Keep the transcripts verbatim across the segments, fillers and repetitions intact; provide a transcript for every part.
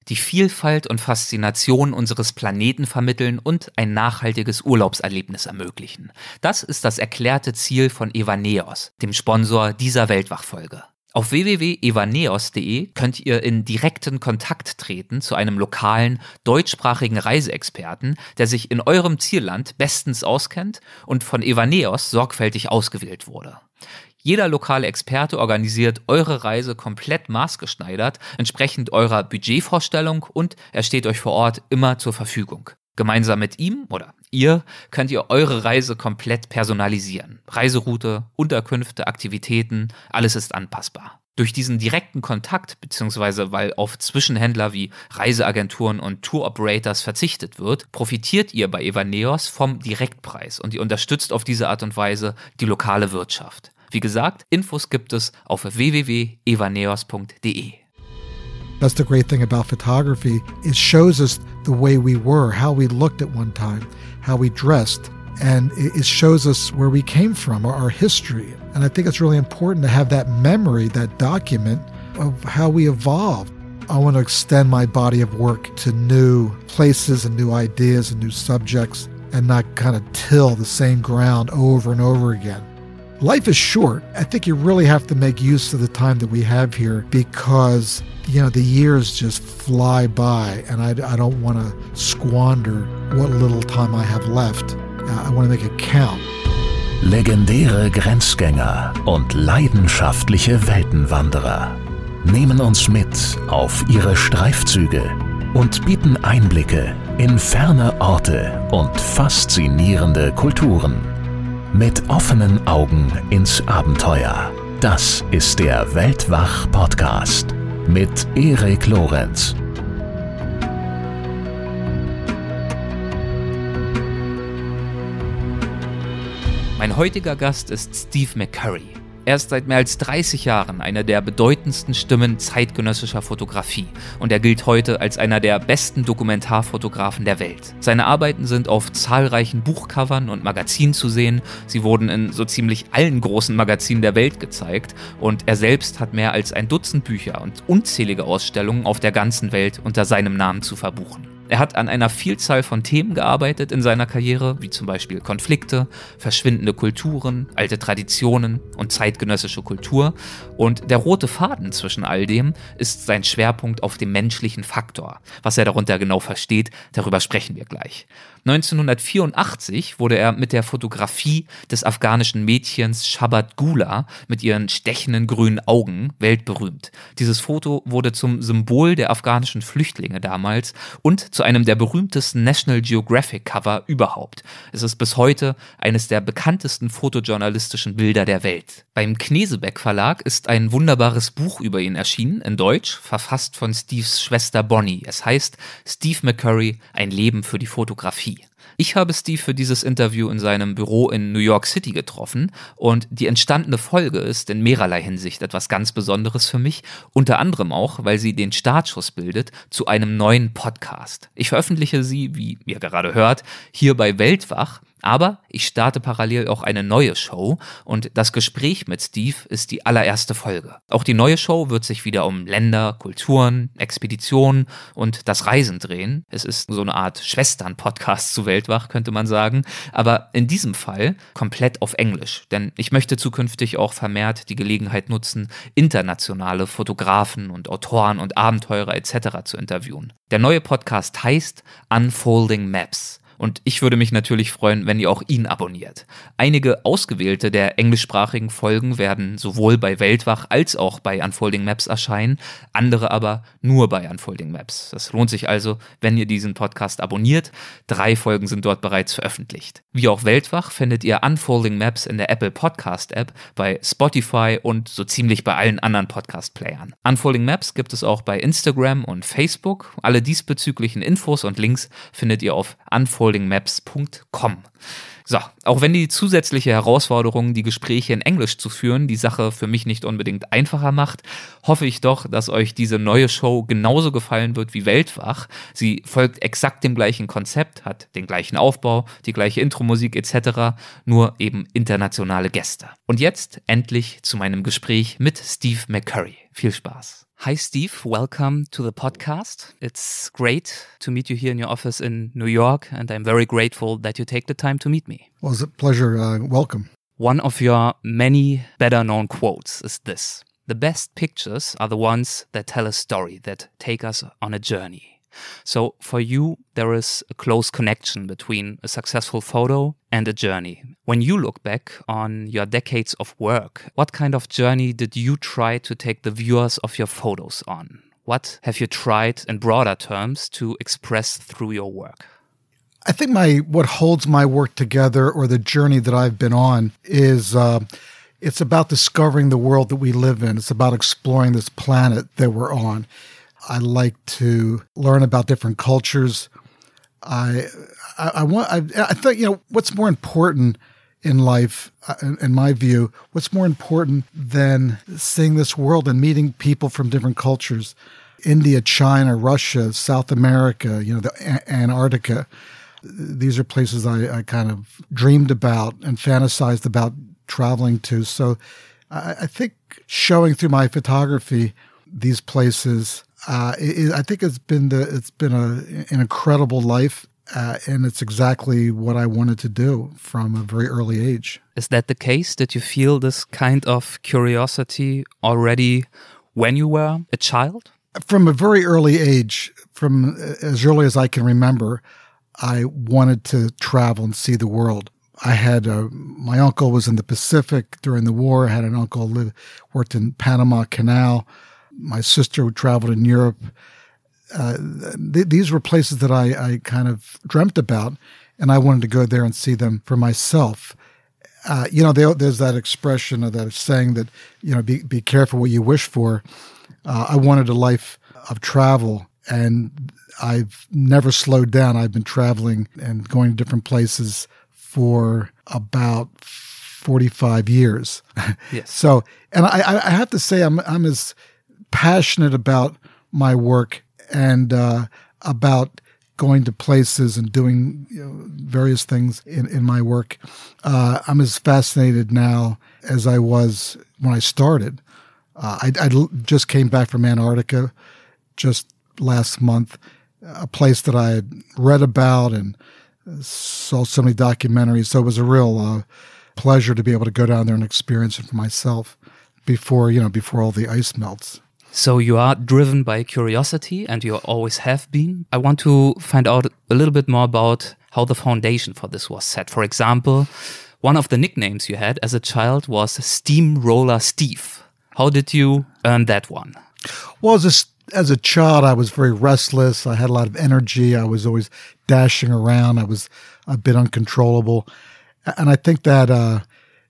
die Vielfalt und Faszination unseres Planeten vermitteln und ein nachhaltiges Urlaubserlebnis ermöglichen. Das ist das erklärte Ziel von Evaneos, dem Sponsor dieser Weltwach-Folge. Auf w w w punkt evaneos punkt d e könnt ihr in direkten Kontakt treten zu einem lokalen, deutschsprachigen Reiseexperten, der sich in eurem Zielland bestens auskennt und von Evaneos sorgfältig ausgewählt wurde. Jeder lokale Experte organisiert eure Reise komplett maßgeschneidert, entsprechend eurer Budgetvorstellung, und er steht euch vor Ort immer zur Verfügung. Gemeinsam mit ihm oder ihr könnt ihr eure Reise komplett personalisieren. Reiseroute, Unterkünfte, Aktivitäten, alles ist anpassbar. Durch diesen direkten Kontakt, beziehungsweise weil auf Zwischenhändler wie Reiseagenturen und Tour-Operators verzichtet wird, profitiert ihr bei Evaneos vom Direktpreis und ihr unterstützt auf diese Art und Weise die lokale Wirtschaft. Wie gesagt, Infos gibt es auf w w w punkt evaneos punkt d e. That's the great thing about photography. It shows us the way we were, how we looked at one time, how we dressed, and it shows us where we came from, our history. And I think it's really important to have that memory, that document of how we evolved. I want to extend my body of work to new places and new ideas and new subjects and not kind of till the same ground over and over again. Life is short. I think you really have to make use of the time that we have here because, you know, the years just fly by and I, I don't want to squander what little time I have left. Uh, I want to make it count. Legendäre Grenzgänger und leidenschaftliche Weltenwanderer nehmen uns mit auf ihre Streifzüge und bieten Einblicke in ferne Orte und faszinierende Kulturen. Mit offenen Augen ins Abenteuer. Das ist der Weltwach-Podcast mit Erik Lorenz. Mein heutiger Gast ist Steve McCurry. Er ist seit mehr als dreißig Jahren eine der bedeutendsten Stimmen zeitgenössischer Fotografie und er gilt heute als einer der besten Dokumentarfotografen der Welt. Seine Arbeiten sind auf zahlreichen Buchcovern und Magazinen zu sehen, sie wurden in so ziemlich allen großen Magazinen der Welt gezeigt und er selbst hat mehr als ein Dutzend Bücher und unzählige Ausstellungen auf der ganzen Welt unter seinem Namen zu verbuchen. Er hat an einer Vielzahl von Themen gearbeitet in seiner Karriere, wie zum Beispiel Konflikte, verschwindende Kulturen, alte Traditionen und zeitgenössische Kultur. Und der rote Faden zwischen all dem ist sein Schwerpunkt auf dem menschlichen Faktor. Was er darunter genau versteht, darüber sprechen wir gleich. neunzehnhundertvierundachtzig wurde er mit der Fotografie des afghanischen Mädchens Shabbat Gula mit ihren stechenden grünen Augen weltberühmt. Dieses Foto wurde zum Symbol der afghanischen Flüchtlinge damals und zu einem der berühmtesten National Geographic Cover überhaupt. Es ist bis heute eines der bekanntesten fotojournalistischen Bilder der Welt. Beim Knesebeck Verlag ist ein wunderbares Buch über ihn erschienen, in Deutsch, verfasst von Steves Schwester Bonnie. Es heißt Steve McCurry, ein Leben für die Fotografie. Ich habe Steve für dieses Interview in seinem Büro in New York City getroffen und die entstandene Folge ist in mehrerlei Hinsicht etwas ganz Besonderes für mich, unter anderem auch, weil sie den Startschuss bildet zu einem neuen Podcast. Ich veröffentliche sie, wie ihr gerade hört, hier bei Weltwach, aber ich starte parallel auch eine neue Show und das Gespräch mit Steve ist die allererste Folge. Auch die neue Show wird sich wieder um Länder, Kulturen, Expeditionen und das Reisen drehen. Es ist so eine Art Schwestern-Podcast zu Weltwach, könnte man sagen, aber in diesem Fall komplett auf Englisch, denn ich möchte zukünftig auch vermehrt die Gelegenheit nutzen, internationale Fotografen und Autoren und Abenteurer et cetera zu interviewen. Der neue Podcast heißt Unfolding Maps. Und ich würde mich natürlich freuen, wenn ihr auch ihn abonniert. Einige ausgewählte der englischsprachigen Folgen werden sowohl bei Weltwach als auch bei Unfolding Maps erscheinen, andere aber nur bei Unfolding Maps. Das lohnt sich also, wenn ihr diesen Podcast abonniert. Drei Folgen sind dort bereits veröffentlicht. Wie auch Weltwach findet ihr Unfolding Maps in der Apple Podcast App, bei Spotify und so ziemlich bei allen anderen Podcast-Playern. Unfolding Maps gibt es auch bei Instagram und Facebook. Alle diesbezüglichen Infos und Links findet ihr auf unfolding maps punkt com. So, auch wenn die zusätzliche Herausforderung, die Gespräche in Englisch zu führen, die Sache für mich nicht unbedingt einfacher macht, hoffe ich doch, dass euch diese neue Show genauso gefallen wird wie Weltwach. Sie folgt exakt dem gleichen Konzept, hat den gleichen Aufbau, die gleiche Intro-Musik et cetera, nur eben internationale Gäste. Und jetzt endlich zu meinem Gespräch mit Steve McCurry. Viel Spaß. Hi, Steve. Welcome to the podcast. It's great to meet you here in your office in New York, and I'm very grateful that you take the time to meet me. Well, it's a pleasure. Uh, welcome. One of your many better-known quotes is this: "The best pictures are the ones that tell a story, that take us on a journey." So for you, there is a close connection between a successful photo and a journey. When you look back on your decades of work, what kind of journey did you try to take the viewers of your photos on? What have you tried in broader terms to express through your work? I think my what holds my work together, or the journey that I've been on, is uh, it's about discovering the world that we live in. It's about exploring this planet that we're on. I like to learn about different cultures. I, I, I want. I, I think you know what's more important in life, in, in my view. What's more important than seeing this world and meeting people from different cultures? India, China, Russia, South America. You know, the a- Antarctica. These are places I, I kind of dreamed about and fantasized about traveling to. So, I, I think showing through my photography these places. Uh, it, I think it's been the it's been a, an incredible life, uh, and it's exactly what I wanted to do from a very early age. Is that the case? Did you feel this kind of curiosity already when you were a child? From a very early age, from as early as I can remember, I wanted to travel and see the world. I had a, my uncle was in the Pacific during the war. I had an uncle who lived, worked in Panama Canal. My sister who traveled in Europe. Uh, th- these were places that I, I kind of dreamt about, and I wanted to go there and see them for myself. Uh, you know, they, there's that expression or that saying that, you know, be, be careful what you wish for. Uh, I wanted a life of travel, and I've never slowed down. I've been traveling and going to different places for about forty-five years. Yes. So, and I, I have to say, I'm, I'm as passionate about my work and uh, about going to places and doing you know, various things in, in my work. Uh, I'm as fascinated now as I was when I started. Uh, I, I just came back from Antarctica just last month, a place that I had read about and saw so many documentaries. So it was a real uh, pleasure to be able to go down there and experience it for myself before, you know, before all the ice melts. So you are driven by curiosity, and you always have been. I want to find out a little bit more about how the foundation for this was set. For example, one of the nicknames you had as a child was Steamroller Steve. How did you earn that one? Well, as a, as a child, I was very restless. I had a lot of energy. I was always dashing around. I was a bit uncontrollable. And I think that uh,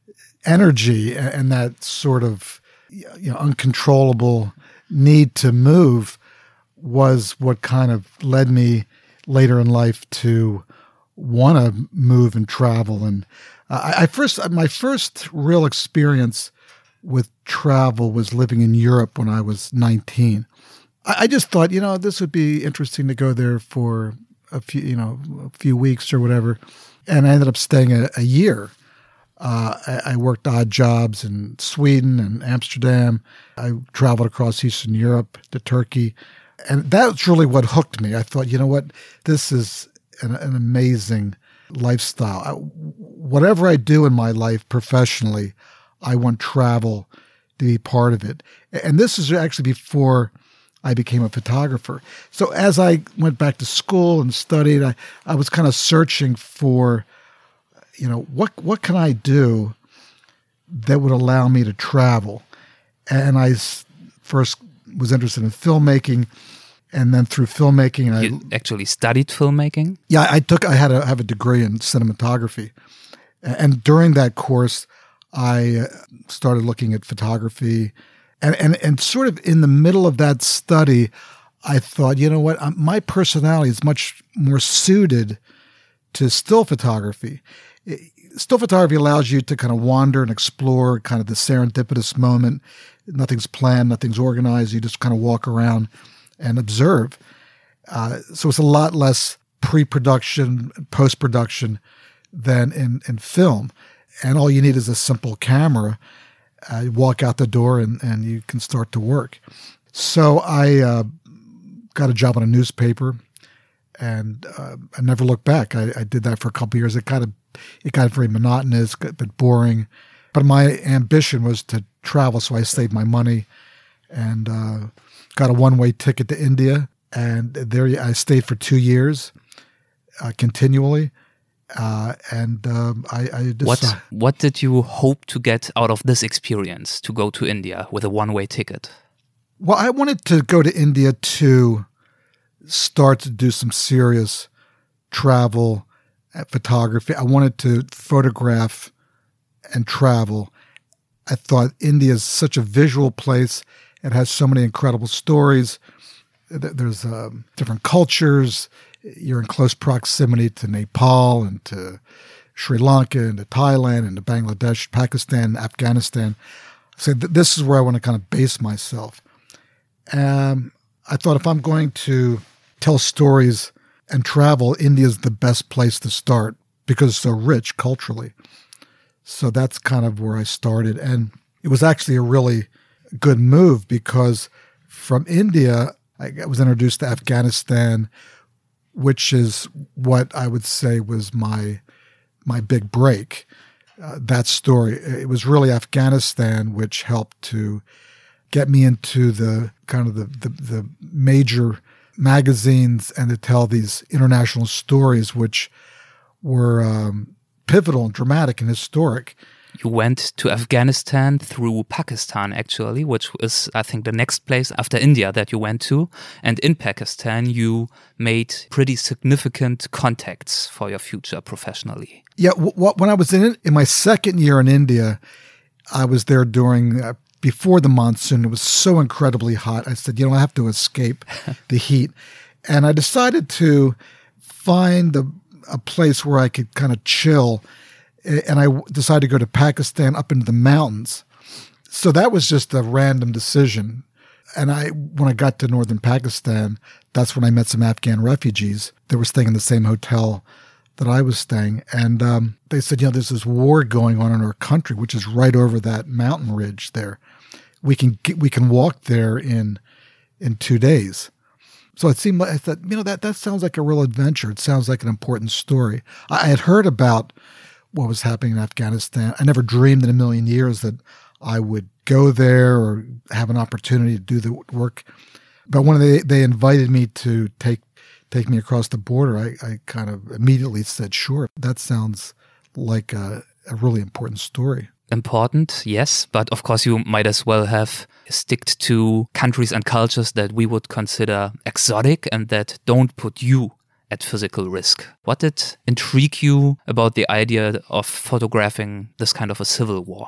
energy and that sort of you know, uncontrollable need to move was what kind of led me later in life to want to move and travel. And uh, I first, my first real experience with travel was living in Europe when I was nineteen. I, I just thought, you know, this would be interesting to go there for a few, you know, a few weeks or whatever. And I ended up staying a, a year. Uh, I, I worked odd jobs in Sweden and Amsterdam. I traveled across Eastern Europe to Turkey. And that's really what hooked me. I thought, you know what, this is an, an amazing lifestyle. I, whatever I do in my life professionally, I want travel to be part of it. And this is actually before I became a photographer. So as I went back to school and studied, I, I was kind of searching for you know, what what can I do that would allow me to travel? And I first was interested in filmmaking, and then through filmmaking, I you actually studied filmmaking. Yeah, I took I had a have a degree in cinematography, and during that course, I started looking at photography, and and and sort of in the middle of that study, I thought, you know what, my personality is much more suited to still photography. Still photography allows you to kind of wander and explore kind of the serendipitous moment. Nothing's planned, nothing's organized. You just kind of walk around and observe. Uh, so it's a lot less pre-production, post-production than in, in film. And all you need is a simple camera. Uh, you walk out the door and, and you can start to work. So I uh, got a job on a newspaper, and uh, I never looked back. I, I did that for a couple of years. It kind of it got very monotonous, got a bit boring. But my ambition was to travel, so I saved my money and uh, got a one-way ticket to India. And there I stayed for two years uh, continually. Uh, and um, I, I decided, what what did you hope to get out of this experience to go to India with a one-way ticket? Well, I wanted to go to India to start to do some serious travel and photography. I wanted to photograph and travel. I thought India is such a visual place. It has so many incredible stories. There's um, different cultures. You're in close proximity to Nepal and to Sri Lanka and to Thailand and to Bangladesh, Pakistan, Afghanistan. So th- this is where I want to kind of base myself. Um, I thought if I'm going to tell stories and travel, India is the best place to start because it's so rich culturally. So that's kind of where I started. And it was actually a really good move because from India, I was introduced to Afghanistan, which is what I would say was my my big break, uh, that story. It was really Afghanistan which helped to get me into the kind of the, the, the major magazines and to tell these international stories which were um, pivotal and dramatic and historic. You went to Afghanistan through Pakistan, actually, which is, I think, the next place after India that you went to. And in Pakistan, you made pretty significant contacts for your future professionally. Yeah, w- w- when I was in in my second year in India, I was there during uh, before the monsoon. It was so incredibly hot. I said, you know, I have to escape the heat, and I decided to find a, a place where I could kind of chill. And I decided to go to Pakistan up into the mountains. So that was just a random decision. And I, when I got to northern Pakistan, that's when I met some Afghan refugees that were staying in the same hotel that I was staying. And um, they said, you know, there's this war going on in our country, which is right over that mountain ridge there. We can get, we can walk there in in two days. So it seemed like I thought, you know, that that sounds like a real adventure. It sounds like an important story. I, I had heard about what was happening in Afghanistan. I never dreamed in a million years that I would go there or have an opportunity to do the work. But when they, they invited me to take take me across the border, I, I kind of immediately said, sure, that sounds like a, a really important story. Important, yes, but of course you might as well have sticked to countries and cultures that we would consider exotic and that don't put you at physical risk. What did intrigue you about the idea of photographing this kind of a civil war?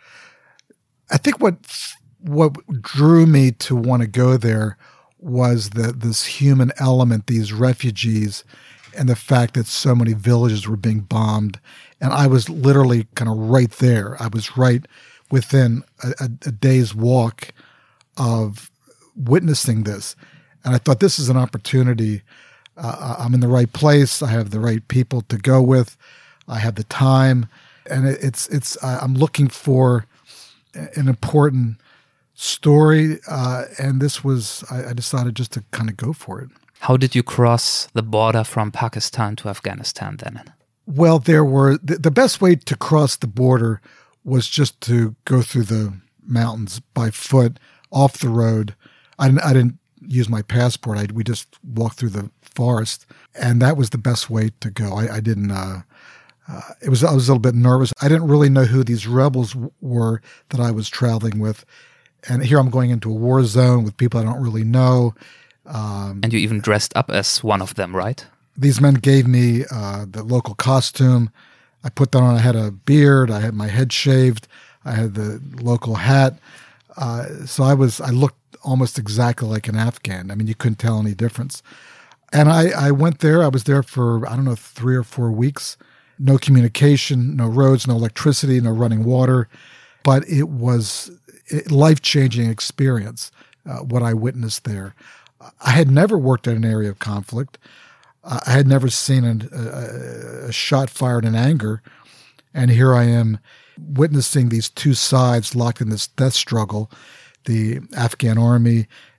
I think what what drew me to want to go there was the, this human element, these refugees, and the fact that so many villages were being bombed. And I was literally kind of right there. I was right within a, a, a day's walk of witnessing this. And I thought, this is an opportunity. Uh, I'm in the right place. I have the right people to go with. I have the time, and it, it's it's. Uh, I'm looking for an important story, uh, and this was. I, I decided just to kind of go for it. How did you cross the border from Pakistan to Afghanistan then? Well, there were the, the best way to cross the border was just to go through the mountains by foot, off the road. I didn't. I didn't use my passport. I we just walked through the forest, and that was the best way to go. I, I didn't. Uh, uh, it was. I was a little bit nervous. I didn't really know who these rebels w- were that I was traveling with, and here I'm going into a war zone with people I don't really know. Um, and you even dressed up as one of them, right? These men gave me uh, the local costume. I put that on. I had a beard. I had my head shaved. I had the local hat. Uh, so I was. I looked almost exactly like an Afghan. I mean, you couldn't tell any difference. And I, I went there. I was there for, I don't know, three or four weeks. No communication, no roads, no electricity, no running water. But it was a life-changing experience, uh, what I witnessed there. I had never worked in an area of conflict. Uh, I had never seen an, a, a shot fired in anger. And here I am witnessing these two sides locked in this death struggle, the Afghan army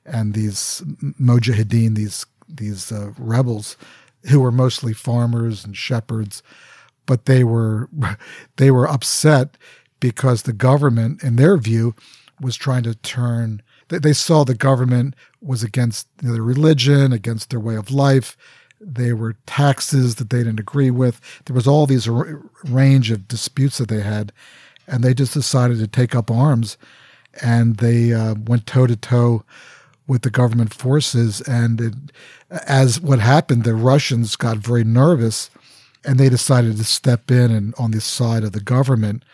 and these mujahideen, these these uh, rebels, who were mostly farmers and shepherds, but they were they were upset because the government, in their view, was trying to turn. They, they saw the government was against their religion, against their way of life. They were taxes that they didn't agree with. There was all these r- range of disputes that they had, and they just decided to take up arms, and they uh, went toe to toe with the government forces. And it, as what happened, the Russians got very nervous, and they decided to step in and on the side of the government.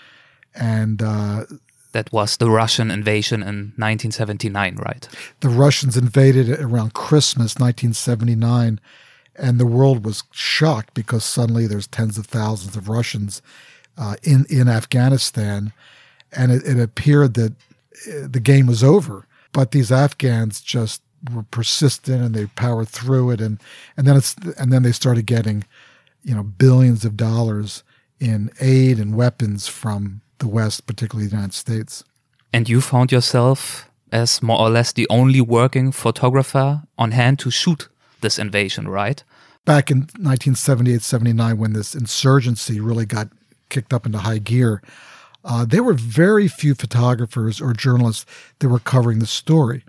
And uh, that was the Russian invasion in nineteen seventy-nine, right? The Russians invaded around Christmas nineteen seventy-nine, and the world was shocked because suddenly there's tens of thousands of Russians uh, in, in Afghanistan, and it, it appeared that the game was over. But these Afghans just were persistent, and they powered through it, and and then it's and then they started getting, you know, billions of dollars in aid and weapons from the West, particularly the United States. And you found yourself as more or less the only working photographer on hand to shoot this invasion, right? Back in nineteen seventy-eight seventy-nine, when this insurgency really got kicked up into high gear, Uh, there were very few photographers or journalists that were covering the story.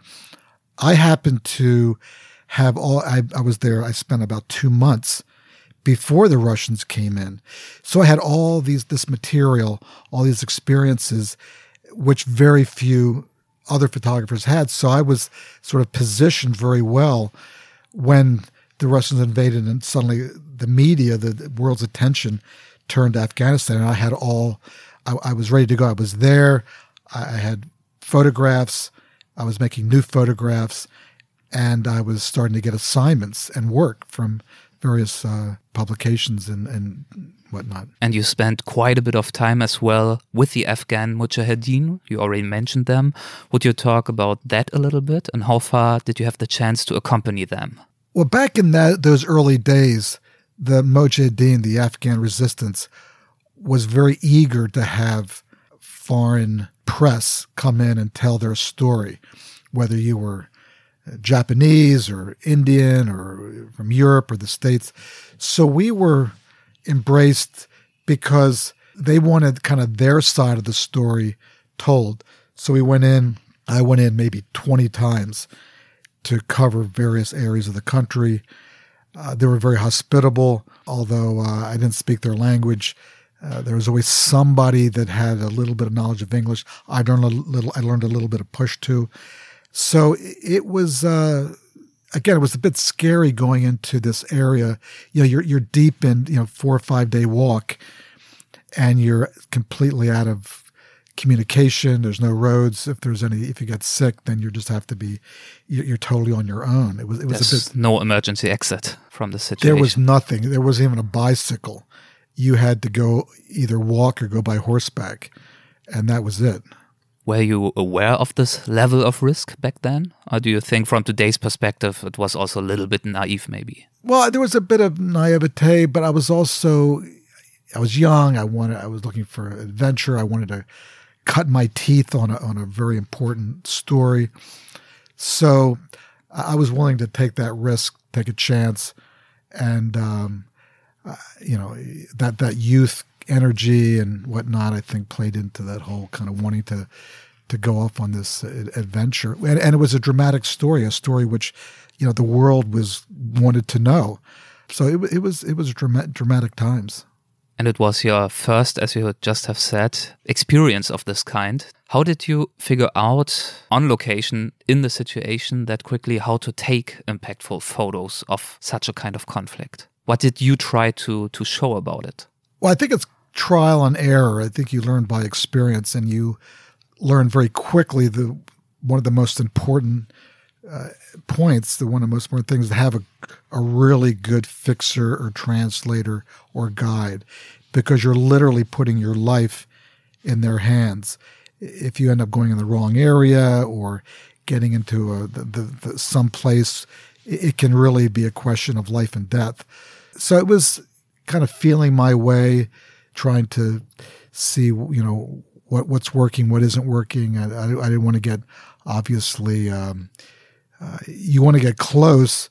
I happened to have all, I, I was there, I spent about two months before the Russians came in. So I had all these, this material, all these experiences, which very few other photographers had. So I was sort of positioned very well when the Russians invaded, and suddenly the media, the, the world's attention turned to Afghanistan, and I had all, I, I was ready to go. I was there. I, I had photographs. I was making new photographs, and I was starting to get assignments and work from various uh, publications and, and whatnot. And you spent quite a bit of time as well with the Afghan Mujahideen. You already mentioned them. Would you talk about that a little bit, and how far did you have the chance to accompany them? Well, back in that, those early days, the Mujahideen, the Afghan resistance, was very eager to have foreign press come in and tell their story, whether you were Japanese or Indian or from Europe or the States. So we were embraced because they wanted kind of their side of the story told. So we went in, I went in maybe twenty times to cover various areas of the country. Uh, they were very hospitable, although uh, I didn't speak their language. Uh, there was always somebody that had a little bit of knowledge of English. I learned a little. I learned a little bit of Pashto. So it was uh, again, it was a bit scary going into this area. You know, you're you're deep in, you know, four or five day walk, and you're completely out of communication. There's no roads. If there's any, if you get sick, then you just have to be. You're totally on your own. It was. It was There's a bit. No emergency exit from the situation. There was nothing. There wasn't even a bicycle. You had to go either walk or go by horseback, and that was it. Were you aware of this level of risk back then? Or do you think from today's perspective it was also a little bit naive maybe? Well, there was a bit of naivete, but I was also, I was young. I wanted, I was looking for adventure. I wanted to cut my teeth on a, on a very important story. So I was willing to take that risk, take a chance, and, um, Uh, you know, that, that youth energy and whatnot, I think played into that whole kind of wanting to to go off on this uh, adventure. And, and it was a dramatic story, a story which, you know, the world was wanted to know. So it, it was it was dramatic, dramatic times. And it was your first, as you just have said, experience of this kind. How did you figure out on location in the situation that quickly how to take impactful photos of such a kind of conflict? What did you try to to show about it? Well, I think it's trial and error. I think you learn by experience, and you learn very quickly the one of the most important uh, points, the one of the most important things, to have a, a really good fixer or translator or guide, because you're literally putting your life in their hands. If you end up going in the wrong area or getting into a, the, the, the, some place, it, it can really be a question of life and death. So it was kind of feeling my way, trying to see, you know, what what's working, what isn't working. I, I, I didn't want to get, obviously, um, uh, you want to get close,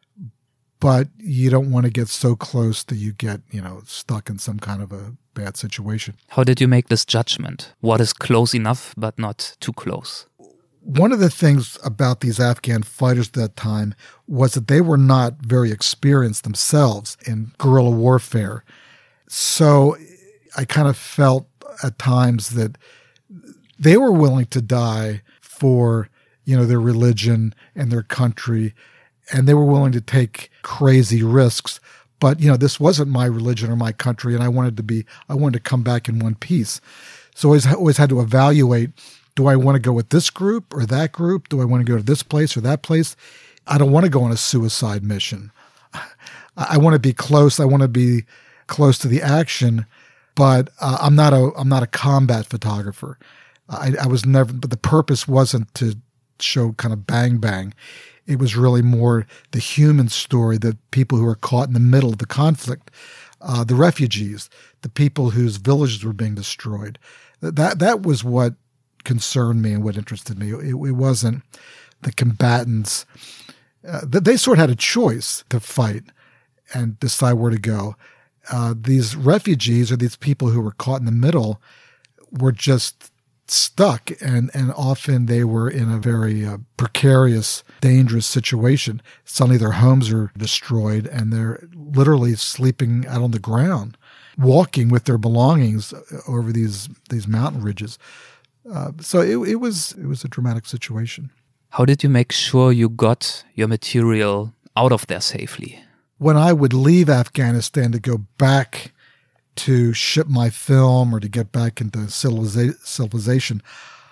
but you don't want to get so close that you get, you know, stuck in some kind of a bad situation. How did you make this judgment? What is close enough, but not too close? One of the things about these Afghan fighters at that time was that they were not very experienced themselves in guerrilla warfare. So I kind of felt at times that they were willing to die for, you know, their religion and their country, and they were willing to take crazy risks. But, you know, this wasn't my religion or my country, and I wanted to be, I wanted to come back in one piece. So I always, always had to evaluate, do I want to go with this group or that group? Do I want to go to this place or that place? I don't want to go on a suicide mission. I want to be close. I want to be close to the action, but uh, I'm not a I'm not a combat photographer. I, I was never, but the purpose wasn't to show kind of bang bang. It was really more the human story, the people who were caught in the middle of the conflict, uh, the refugees, the people whose villages were being destroyed. That that was what concerned me and what interested me. It, it wasn't the combatants. Uh, they sort of had a choice to fight and decide where to go. Uh, these refugees or these people who were caught in the middle were just stuck, and, and often they were in a very uh, precarious, dangerous situation. Suddenly their homes are destroyed and they're literally sleeping out on the ground, walking with their belongings over these these mountain ridges. Uh, so it, it was it was a dramatic situation. How did you make sure you got your material out of there safely? When I would leave Afghanistan to go back to ship my film or to get back into civiliza- civilization,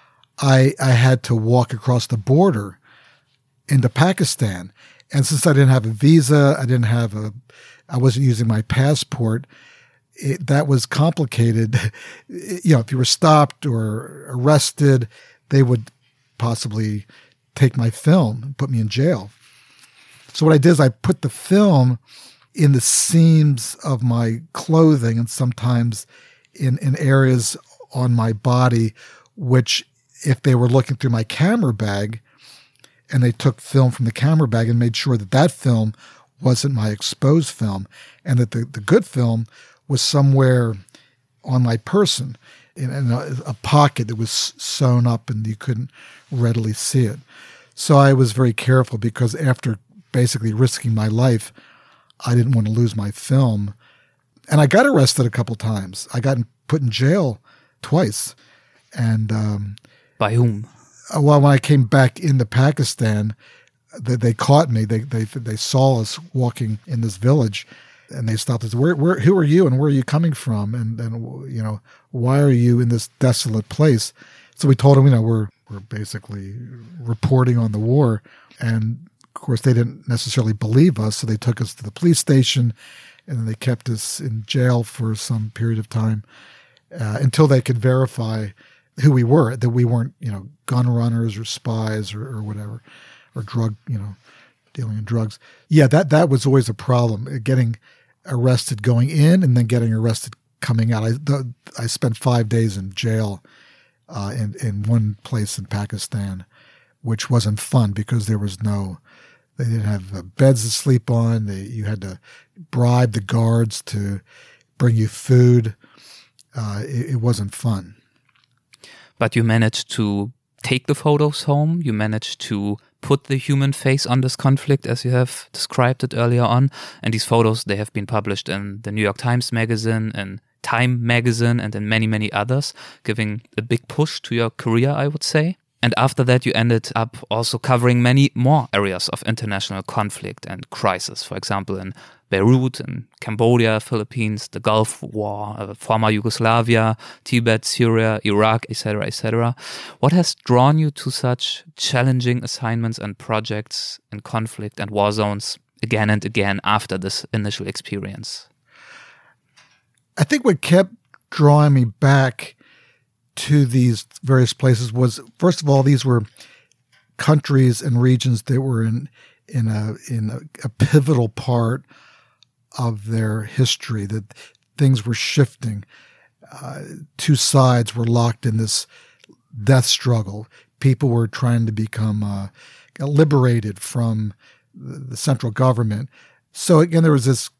I I had to walk across the border into Pakistan. And since I didn't have a visa, I didn't have a, I wasn't using my passport, it, that was complicated. You know, if you were stopped or arrested, they would possibly take my film and put me in jail. So what I did is I put the film in the seams of my clothing and sometimes in, in areas on my body, which if they were looking through my camera bag and they took film from the camera bag and made sure that that film wasn't my exposed film and that the, the good film was somewhere on my person in, in a, a pocket that was sewn up and you couldn't readily see it. So I was very careful because after basically risking my life, I didn't want to lose my film. And I got arrested a couple times. I got put in jail twice. And um, by whom? Well, when I came back into Pakistan, they, they caught me. They they they saw us walking in this village, and they stopped us. Where where who are you, and where are you coming from? And and you know, why are you in this desolate place? So we told them, you know, we're we're basically reporting on the war, and of course they didn't necessarily believe us. So they took us to the police station, and then they kept us in jail for some period of time uh, until they could verify who we were, that we weren't, you know, gun runners or spies or, or whatever, or drug, you know, dealing in drugs. Yeah, that that was always a problem, getting arrested going in and then getting arrested coming out. I the, I spent five days in jail uh, in in one place in Pakistan, which wasn't fun because there was no, they didn't have uh, beds to sleep on. They, you had to bribe the guards to bring you food. Uh, it, it wasn't fun. But you managed to take the photos home. You managed to put the human face on this conflict as you have described it earlier on. And these photos, they have been published in the New York Times Magazine and Time Magazine and in many, many others, giving a big push to your career, I would say. And after that, you ended up also covering many more areas of international conflict and crisis. For example, in Beirut, in Cambodia, Philippines, the Gulf War, uh, former Yugoslavia, Tibet, Syria, Iraq, et cetera, et cetera. What has drawn you to such challenging assignments and projects in conflict and war zones again and again after this initial experience? I think what kept drawing me back to these various places was, first of all, these were countries and regions that were in in a in a, a pivotal part of their history, that things were shifting. Uh, two sides were locked in this death struggle. People were trying to become uh, liberated from the central government. So again, there was this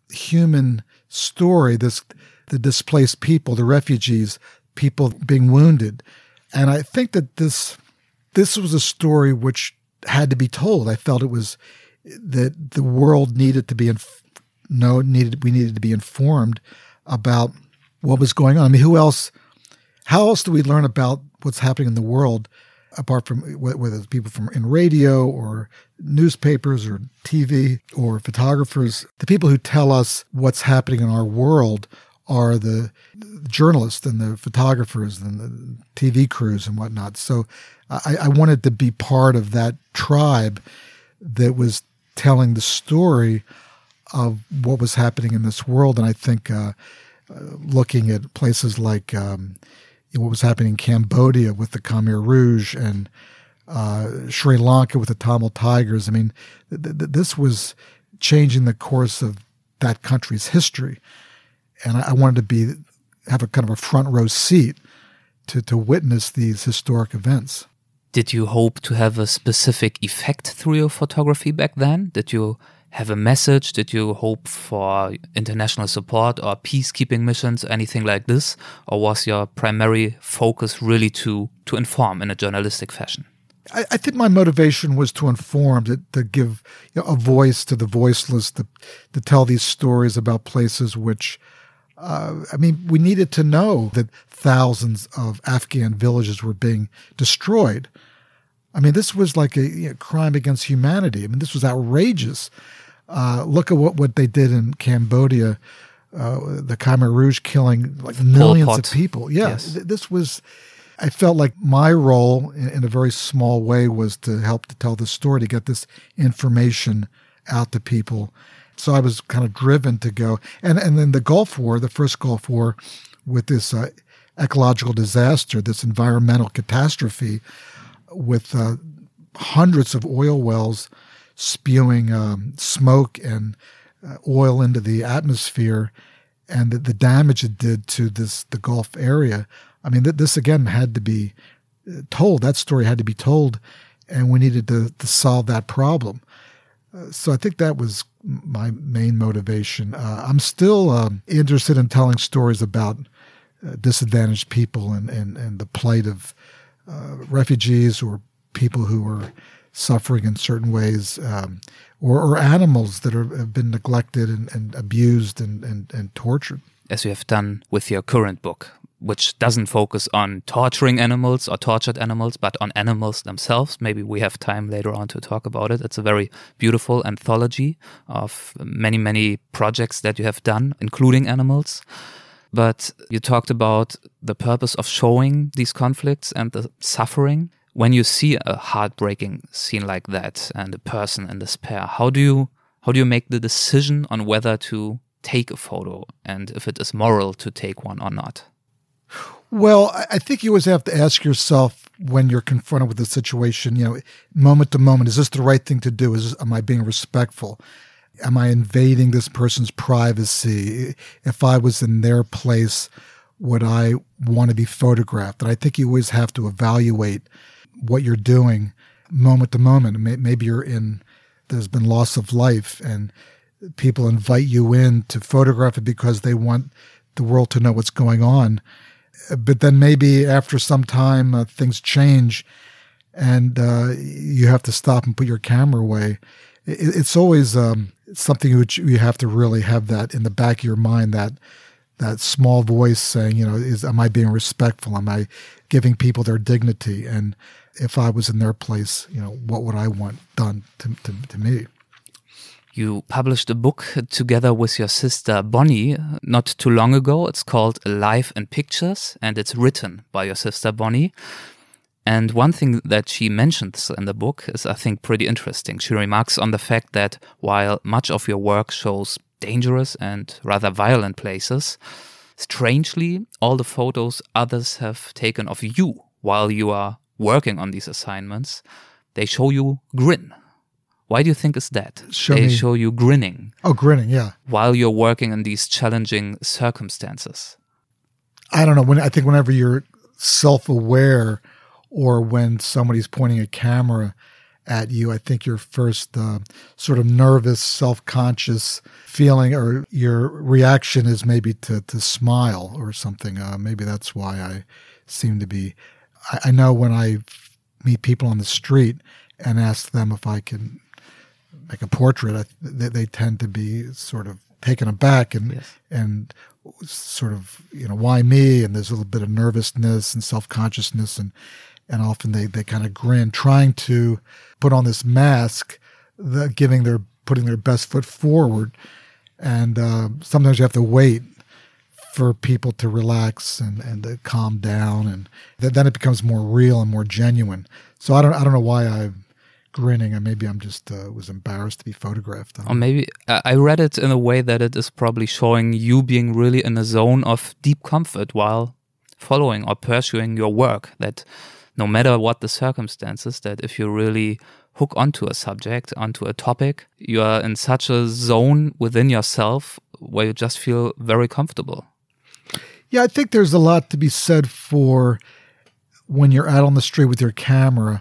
human story, this the displaced people, the refugees, people being wounded. And I think that this this was a story which had to be told. I felt it was that the world needed to be inf- no needed we needed to be informed about what was going on. I mean, who else? How else do we learn about what's happening in the world apart from whether it's people from in radio or newspapers or T V or photographers? The people who tell us what's happening in our world are the journalists and the photographers and the T V crews and whatnot. So I, I wanted to be part of that tribe that was telling the story of what was happening in this world. And I think uh, uh, looking at places like um, what was happening in Cambodia with the Khmer Rouge and uh, Sri Lanka with the Tamil Tigers, I mean, th- th- this was changing the course of that country's history. And I, I wanted to be have a kind of a front row seat to, to witness these historic events. Did you hope to have a specific effect through your photography back then? Did you have a message? Did you hope for international support or peacekeeping missions, anything like this? Or was your primary focus really to, to inform in a journalistic fashion? I, I think my motivation was to inform, to, to give you know, a voice to the voiceless, to, to tell these stories about places which, uh, I mean, we needed to know that thousands of Afghan villages were being destroyed. I mean, this was like a you know, crime against humanity. I mean, this was outrageous. Uh, look at what, what they did in Cambodia, uh, the Khmer Rouge killing like millions of people. Yeah, yes. th- this was, I felt like my role in, in a very small way was to help to tell this story, to get this information out to people. So I was kind of driven to go. And, and then the Gulf War, the first Gulf War, with this uh, ecological disaster, this environmental catastrophe, with uh, hundreds of oil wells spewing um, smoke and uh, oil into the atmosphere, and the, the damage it did to this the Gulf area. I mean, th- this again had to be told. That story had to be told, and we needed to, to solve that problem. Uh, so I think that was my main motivation. Uh, I'm still um, interested in telling stories about uh, disadvantaged people and, and, and the plight of Uh, refugees or people who are suffering in certain ways, um, or, or animals that are, have been neglected and, and abused and, and, and tortured. As you have done with your current book, which doesn't focus on torturing animals or tortured animals, but on animals themselves. Maybe we have time later on to talk about it. It's a very beautiful anthology of many, many projects that you have done, including animals. But you talked about the purpose of showing these conflicts and the suffering. When you see a heartbreaking scene like that and a person in despair, how do you how do you make the decision on whether to take a photo and if it is moral to take one or not? Well, I think you always have to ask yourself when you're confronted with a situation, you know, moment to moment, is this the right thing to do? Is this, am I being respectful? Am I invading this person's privacy? If I was in their place, would I want to be photographed? And I think you always have to evaluate what you're doing moment to moment. Maybe you're in, there's been loss of life and people invite you in to photograph it because they want the world to know what's going on. But then maybe after some time, uh, things change and uh, you have to stop and put your camera away. It, it's always um, something which you have to really have that in the back of your mind, that that small voice saying, you know, is am I being respectful? Am I giving people their dignity? And if I was in their place, you know, what would I want done to, to, to me? You published a book together with your sister Bonnie not too long ago. It's called Alive in Pictures, and it's written by your sister Bonnie. And one thing that she mentions in the book is, I think, pretty interesting. She remarks on the fact that while much of your work shows dangerous and rather violent places, strangely, all the photos others have taken of you while you are working on these assignments, they show you grin. Why do you think is that? Show they me. show you grinning. Oh, grinning, yeah. While you're working in these challenging circumstances. I don't know. When I think whenever you're self-aware or when somebody's pointing a camera at you. I think your first uh, sort of nervous, self-conscious feeling or your reaction is maybe to, to smile or something. Uh, maybe that's why I seem to be. I, I know when I meet people on the street and ask them if I can make a portrait, I, they, they tend to be sort of taken aback and Yes. and sort of, you know, why me? And there's a little bit of nervousness and self-consciousness, and and often they, they kind of grin, trying to put on this mask, the, giving their putting their best foot forward, and uh, sometimes you have to wait for people to relax and, and to calm down, and th- then it becomes more real and more genuine. So I don't I don't know why I'm grinning, and maybe I'm just uh, was embarrassed to be photographed. Or maybe uh, I read it in a way that it is probably showing you being really in a zone of deep comfort while following or pursuing your work, that no matter what the circumstances, that if you really hook onto a subject, onto a topic, you are in such a zone within yourself where you just feel very comfortable. Yeah, I think there's a lot to be said for when you're out on the street with your camera,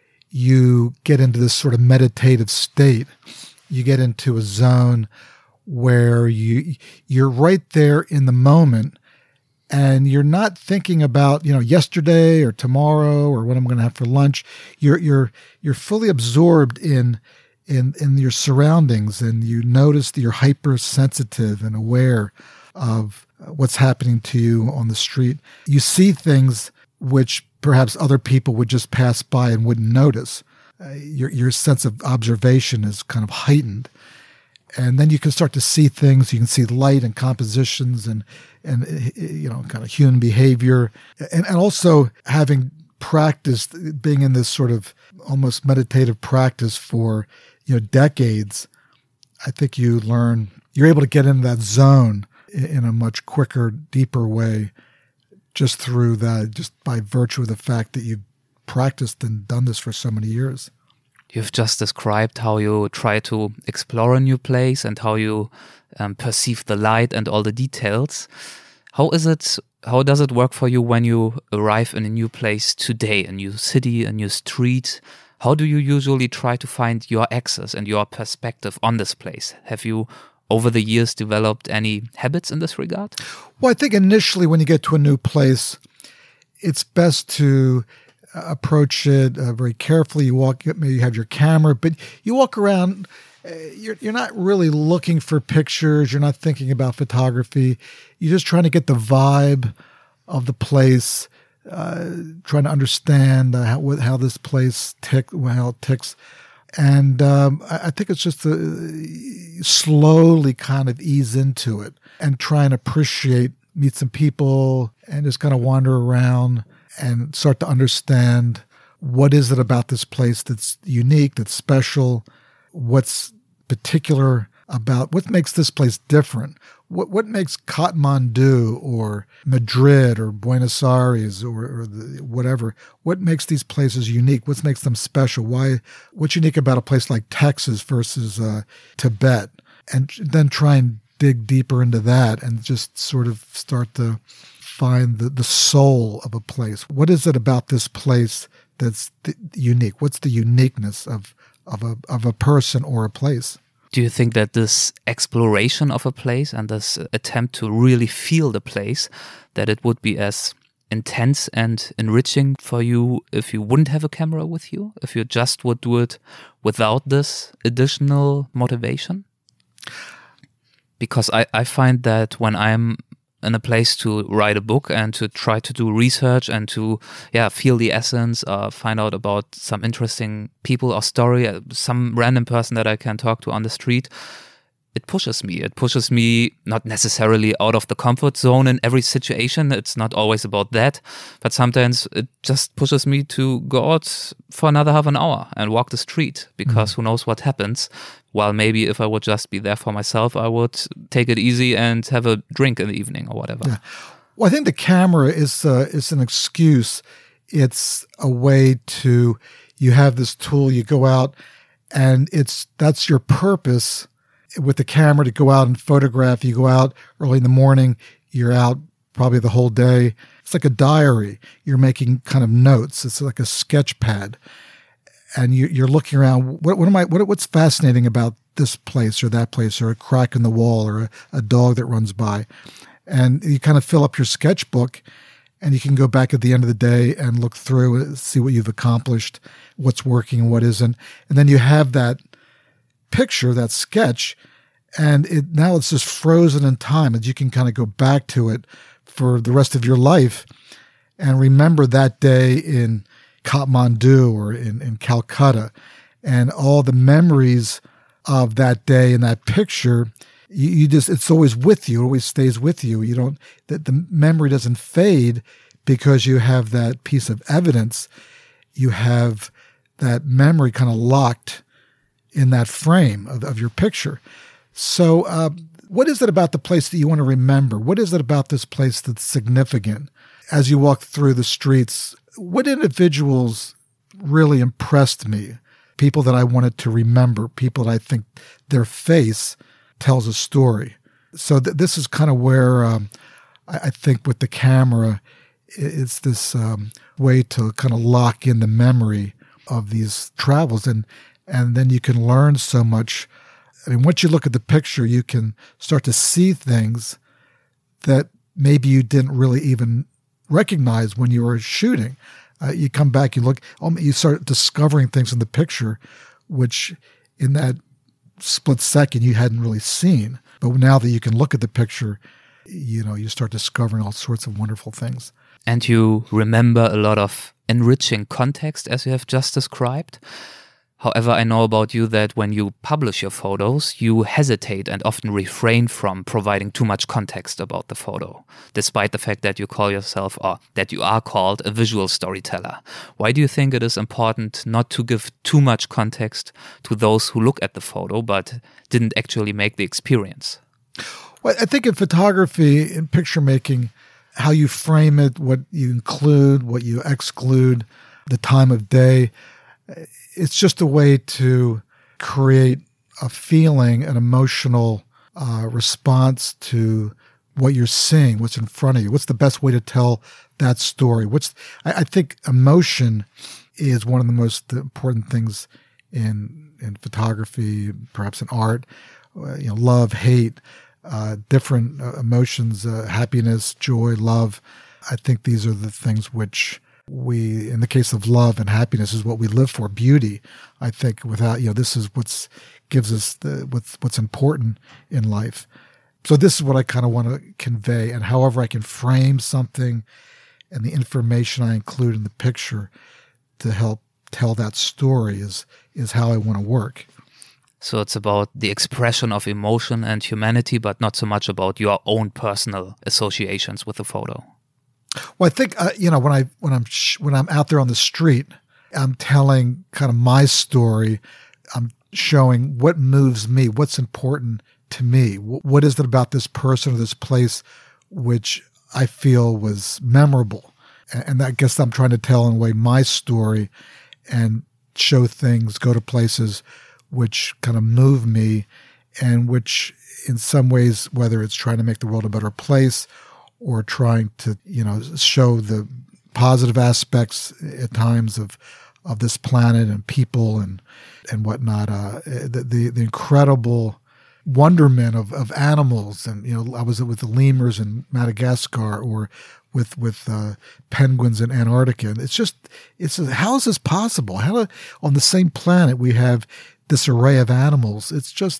you get into this sort of meditative state. You get into a zone where you you're right there in the moment, and you're not thinking about, you know, yesterday or tomorrow or what I'm going to have for lunch. You're you're you're fully absorbed in in in your surroundings, and you notice that you're hypersensitive and aware of what's happening to you on the street. You see things which perhaps other people would just pass by and wouldn't notice. Uh, your your sense of observation is kind of heightened. And then you can start to see things. You can see light and compositions and, and you know, kind of human behavior. And, and also having practiced, being in this sort of almost meditative practice for, you know, decades, I think you learn, you're able to get into that zone in a much quicker, deeper way, just through that, just by virtue of the fact that you've practiced and done this for so many years. You've just described how you try to explore a new place and how you um, perceive the light and all the details. How is it, how does it work for you when you arrive in a new place today, a new city, a new street? How do you usually try to find your access and your perspective on this place? Have you over the years developed any habits in this regard? Well, I think initially when you get to a new place, it's best to approach it uh, very carefully. You walk, maybe you have your camera, but you walk around, uh, you're, you're not really looking for pictures. You're not thinking about photography. You're just trying to get the vibe of the place, uh, trying to understand uh, how, how this place tick, how it ticks. And um, I, I think it's just to slowly kind of ease into it and try and appreciate, meet some people, and just kind of wander around and start to understand what is it about this place that's unique, that's special, what's particular about, what makes this place different, what what makes Kathmandu or Madrid or Buenos Aires or, or the, whatever, what makes these places unique, what makes them special, why, what's unique about a place like Texas versus uh, Tibet, and then try and dig deeper into that and just sort of start to find the, the soul of a place. What is it about this place that's th- unique? What's the uniqueness of, of a of a person or a place? Do you think that this exploration of a place and this attempt to really feel the place, that it would be as intense and enriching for you if you wouldn't have a camera with you, if you just would do it without this additional motivation? Because I, I find that when I'm in a place to write a book and to try to do research and to yeah feel the essence, uh, find out about some interesting people or story, uh, some random person that I can talk to on the street, it pushes me. It pushes me not necessarily out of the comfort zone in every situation. It's not always about that, but sometimes it just pushes me to go out for another half an hour and walk the street, because mm-hmm. who knows what happens. While maybe if I would just be there for myself, I would take it easy and have a drink in the evening or whatever. Yeah. Well, I think the camera is uh, is an excuse. It's a way to, you have this tool, you go out, and it's that's your purpose with the camera, to go out and photograph. You go out early in the morning, you're out probably the whole day. It's like a diary. You're making kind of notes. It's like a sketch pad. and you, you're looking around. What, what am I? What, what's fascinating about this place or that place, or a crack in the wall, or a, a dog that runs by? And you kind of fill up your sketchbook, and you can go back at the end of the day and look through and see what you've accomplished, what's working and what isn't. And then you have that picture, that sketch, and it now it's just frozen in time, and you can kind of go back to it for the rest of your life and remember that day in Kathmandu or in, in Calcutta, and all the memories of that day in that picture. You, you just, it's always with you. It always stays with you. You don't, that the memory doesn't fade because you have that piece of evidence. You have that memory kind of locked in that frame of, of your picture. So, uh, what is it about the place that you want to remember? What is it about this place that's significant? As you walk through the streets, what individuals really impressed me? People that I wanted to remember, people that I think their face tells a story. So th- this is kind of where um, I-, I think with the camera, it's this um, way to kind of lock in the memory of these travels. And, and then you can learn so much. I mean, once you look at the picture, you can start to see things that maybe you didn't really even recognize when you were shooting. Uh, you come back, you look, um, you start discovering things in the picture, which in that split second you hadn't really seen. But now that you can look at the picture, you know, you start discovering all sorts of wonderful things. And you remember a lot of enriching context, as you have just described. However, I know about you that when you publish your photos, you hesitate and often refrain from providing too much context about the photo, despite the fact that you call yourself, or that you are called, a visual storyteller. Why do you think it is important not to give too much context to those who look at the photo but didn't actually make the experience? Well, I think in photography, in picture making, how you frame it, what you include, what you exclude, the time of day, it's just a way to create a feeling, an emotional uh, response to what you're seeing, what's in front of you. What's the best way to tell that story? What's I, I think emotion is one of the most important things in in photography, perhaps in art. Uh, you know, love, hate, uh, different uh, emotions, uh, happiness, joy, love. I think these are the things which we, in the case of love and happiness, is what we live for. Beauty, I think, without, you know, this is what's gives us the what's what's important in life. So this is what I kind of want to convey, and however I can frame something and the information I include in the picture to help tell that story is is how I want to work. So it's about the expression of emotion and humanity, but not so much about your own personal associations with the photo. Well, I think uh, you know when I when I'm sh- when I'm out there on the street, I'm telling kind of my story. I'm showing what moves me, what's important to me. W- what is it about this person or this place which I feel was memorable? And, and I guess I'm trying to tell in a way my story and show things, go to places which kind of move me, and which in some ways, whether it's trying to make the world a better place or trying to, you know, show the positive aspects at times of of this planet and people and and whatnot, uh, the, the the incredible wonderment of, of animals. And, you know, I was with the lemurs in Madagascar, or with with uh, penguins in Antarctica. And it's just, it's how is this possible? How on the same planet we have this array of animals? It's just,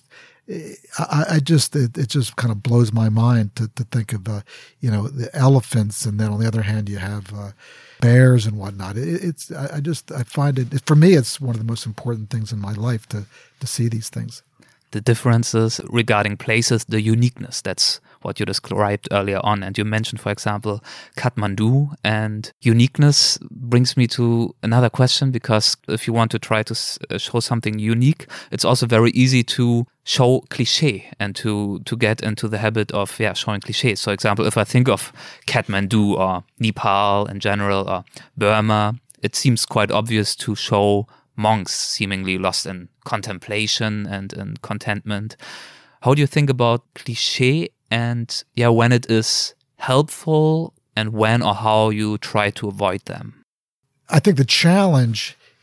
I, I just, it, it just kind of blows my mind to, to think of, uh, you know, the elephants, and then on the other hand you have uh, bears and whatnot. It, it's, I, I just, I find it, for me, it's one of the most important things in my life to to see these things. The differences regarding places, the uniqueness, that's what you described earlier on. And you mentioned, for example, Kathmandu, and uniqueness brings me to another question, because if you want to try to show something unique, it's also very easy to show cliché and to, to get into the habit of yeah showing clichés. So, example, if I think of Kathmandu or Nepal in general or Burma, it seems quite obvious to show monks seemingly lost in contemplation and in contentment. How do you think about cliché, and yeah, when it is helpful and when or how you try to avoid them? I think the challenge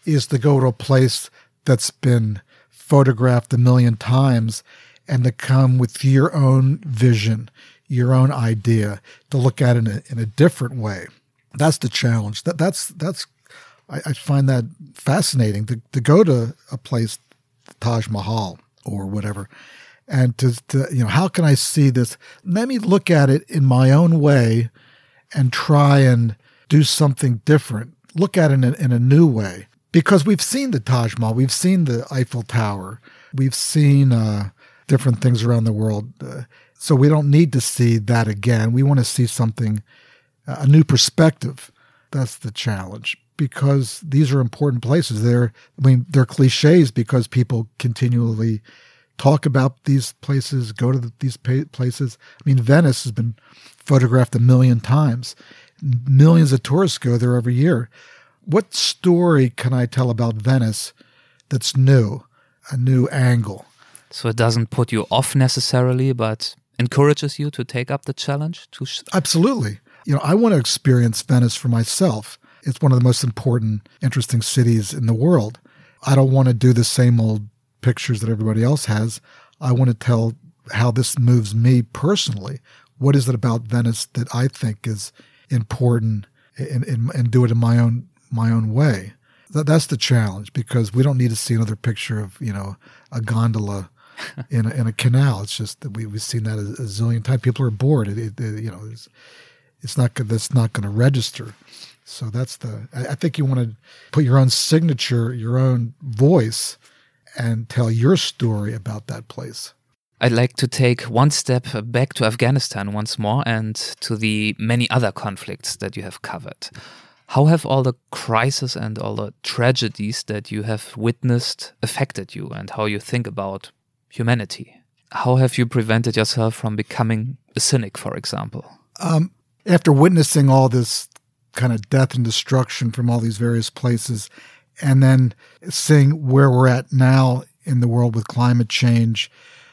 is to go to a place that's been photographed a million times and to come with your own vision, your own idea, to look at it in a, in a different way. That's the challenge. That that's that's I, I find that fascinating to, to go to a place, Taj Mahal or whatever, and to, to you know, how can I see this? Let me look at it in my own way and try and do something different. Look at it in a, in a new way. Because we've seen the Taj Mahal, we've seen the Eiffel Tower, we've seen uh, different things around the world. Uh, so we don't need to see that again. We want to see something, uh, a new perspective. That's the challenge. Because these are important places. They're, I mean, they're cliches because people continually talk about these places, go to the, these pa- places. I mean, Venice has been photographed a million times. Millions of tourists go there every year. What story can I tell about Venice that's new, a new angle? So it doesn't put you off necessarily, but encourages you to take up the challenge? To sh- Absolutely. You know, I want to experience Venice for myself. It's one of the most important, interesting cities in the world. I don't want to do the same old pictures that everybody else has. I want to tell how this moves me personally. What is it about Venice that I think is important, and, and, and do it in my own my own way. That, that's the challenge, because we don't need to see another picture of, you know, a gondola in a, in a canal. It's just that we, we've seen that a, a zillion times. People are bored. It, it, it, you know, it's, it's not that's not going to register. So that's the, I, I think you want to put your own signature, your own voice, and tell your story about that place. I'd like to take one step back to Afghanistan once more and to the many other conflicts that you have covered. How have all the crises and all the tragedies that you have witnessed affected you and how you think about humanity? How have you prevented yourself from becoming a cynic, for example? Um, after witnessing all this kind of death and destruction from all these various places, and then seeing where we're at now in the world with climate change,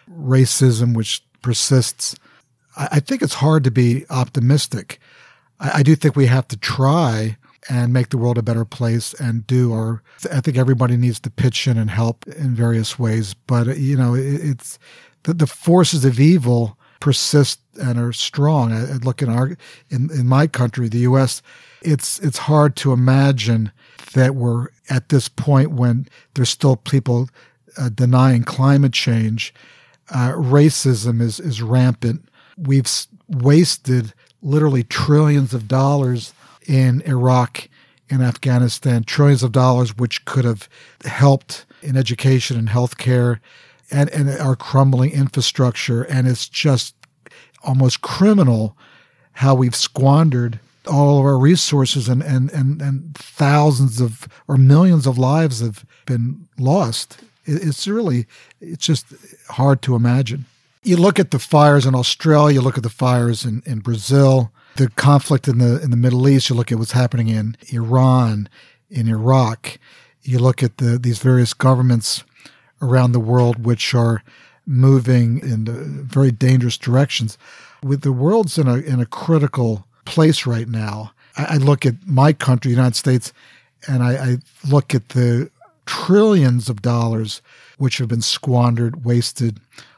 racism, which persists, I, I think it's hard to be optimistic. I, I do think we have to try and make the world a better place and do our, I think everybody needs to pitch in and help in various ways. But, you know, it, it's, the, the forces of evil persist and are strong. I, I look in our, in, in my country, the U S, it's, it's hard to imagine that we're at this point when there's still people uh, denying climate change. Uh, racism is, is rampant. We've s- wasted literally trillions of dollars in Iraq, in Afghanistan, trillions of dollars which could have helped in education and healthcare, and, and our crumbling infrastructure. And it's just almost criminal how we've squandered all of our resources, and, and, and, and thousands of or millions of lives have been lost. It, it's really, it's just hard to imagine. You look at the fires in Australia, you look at the fires in, in Brazil, the conflict in the in the Middle East, you look at what's happening in Iran, in Iraq, you look at the these various governments around the world which are moving in very dangerous directions. With the world's in a in a critical place right now. I, I look at my country, the United States, and I, I look at the trillions of dollars which have been squandered, wasted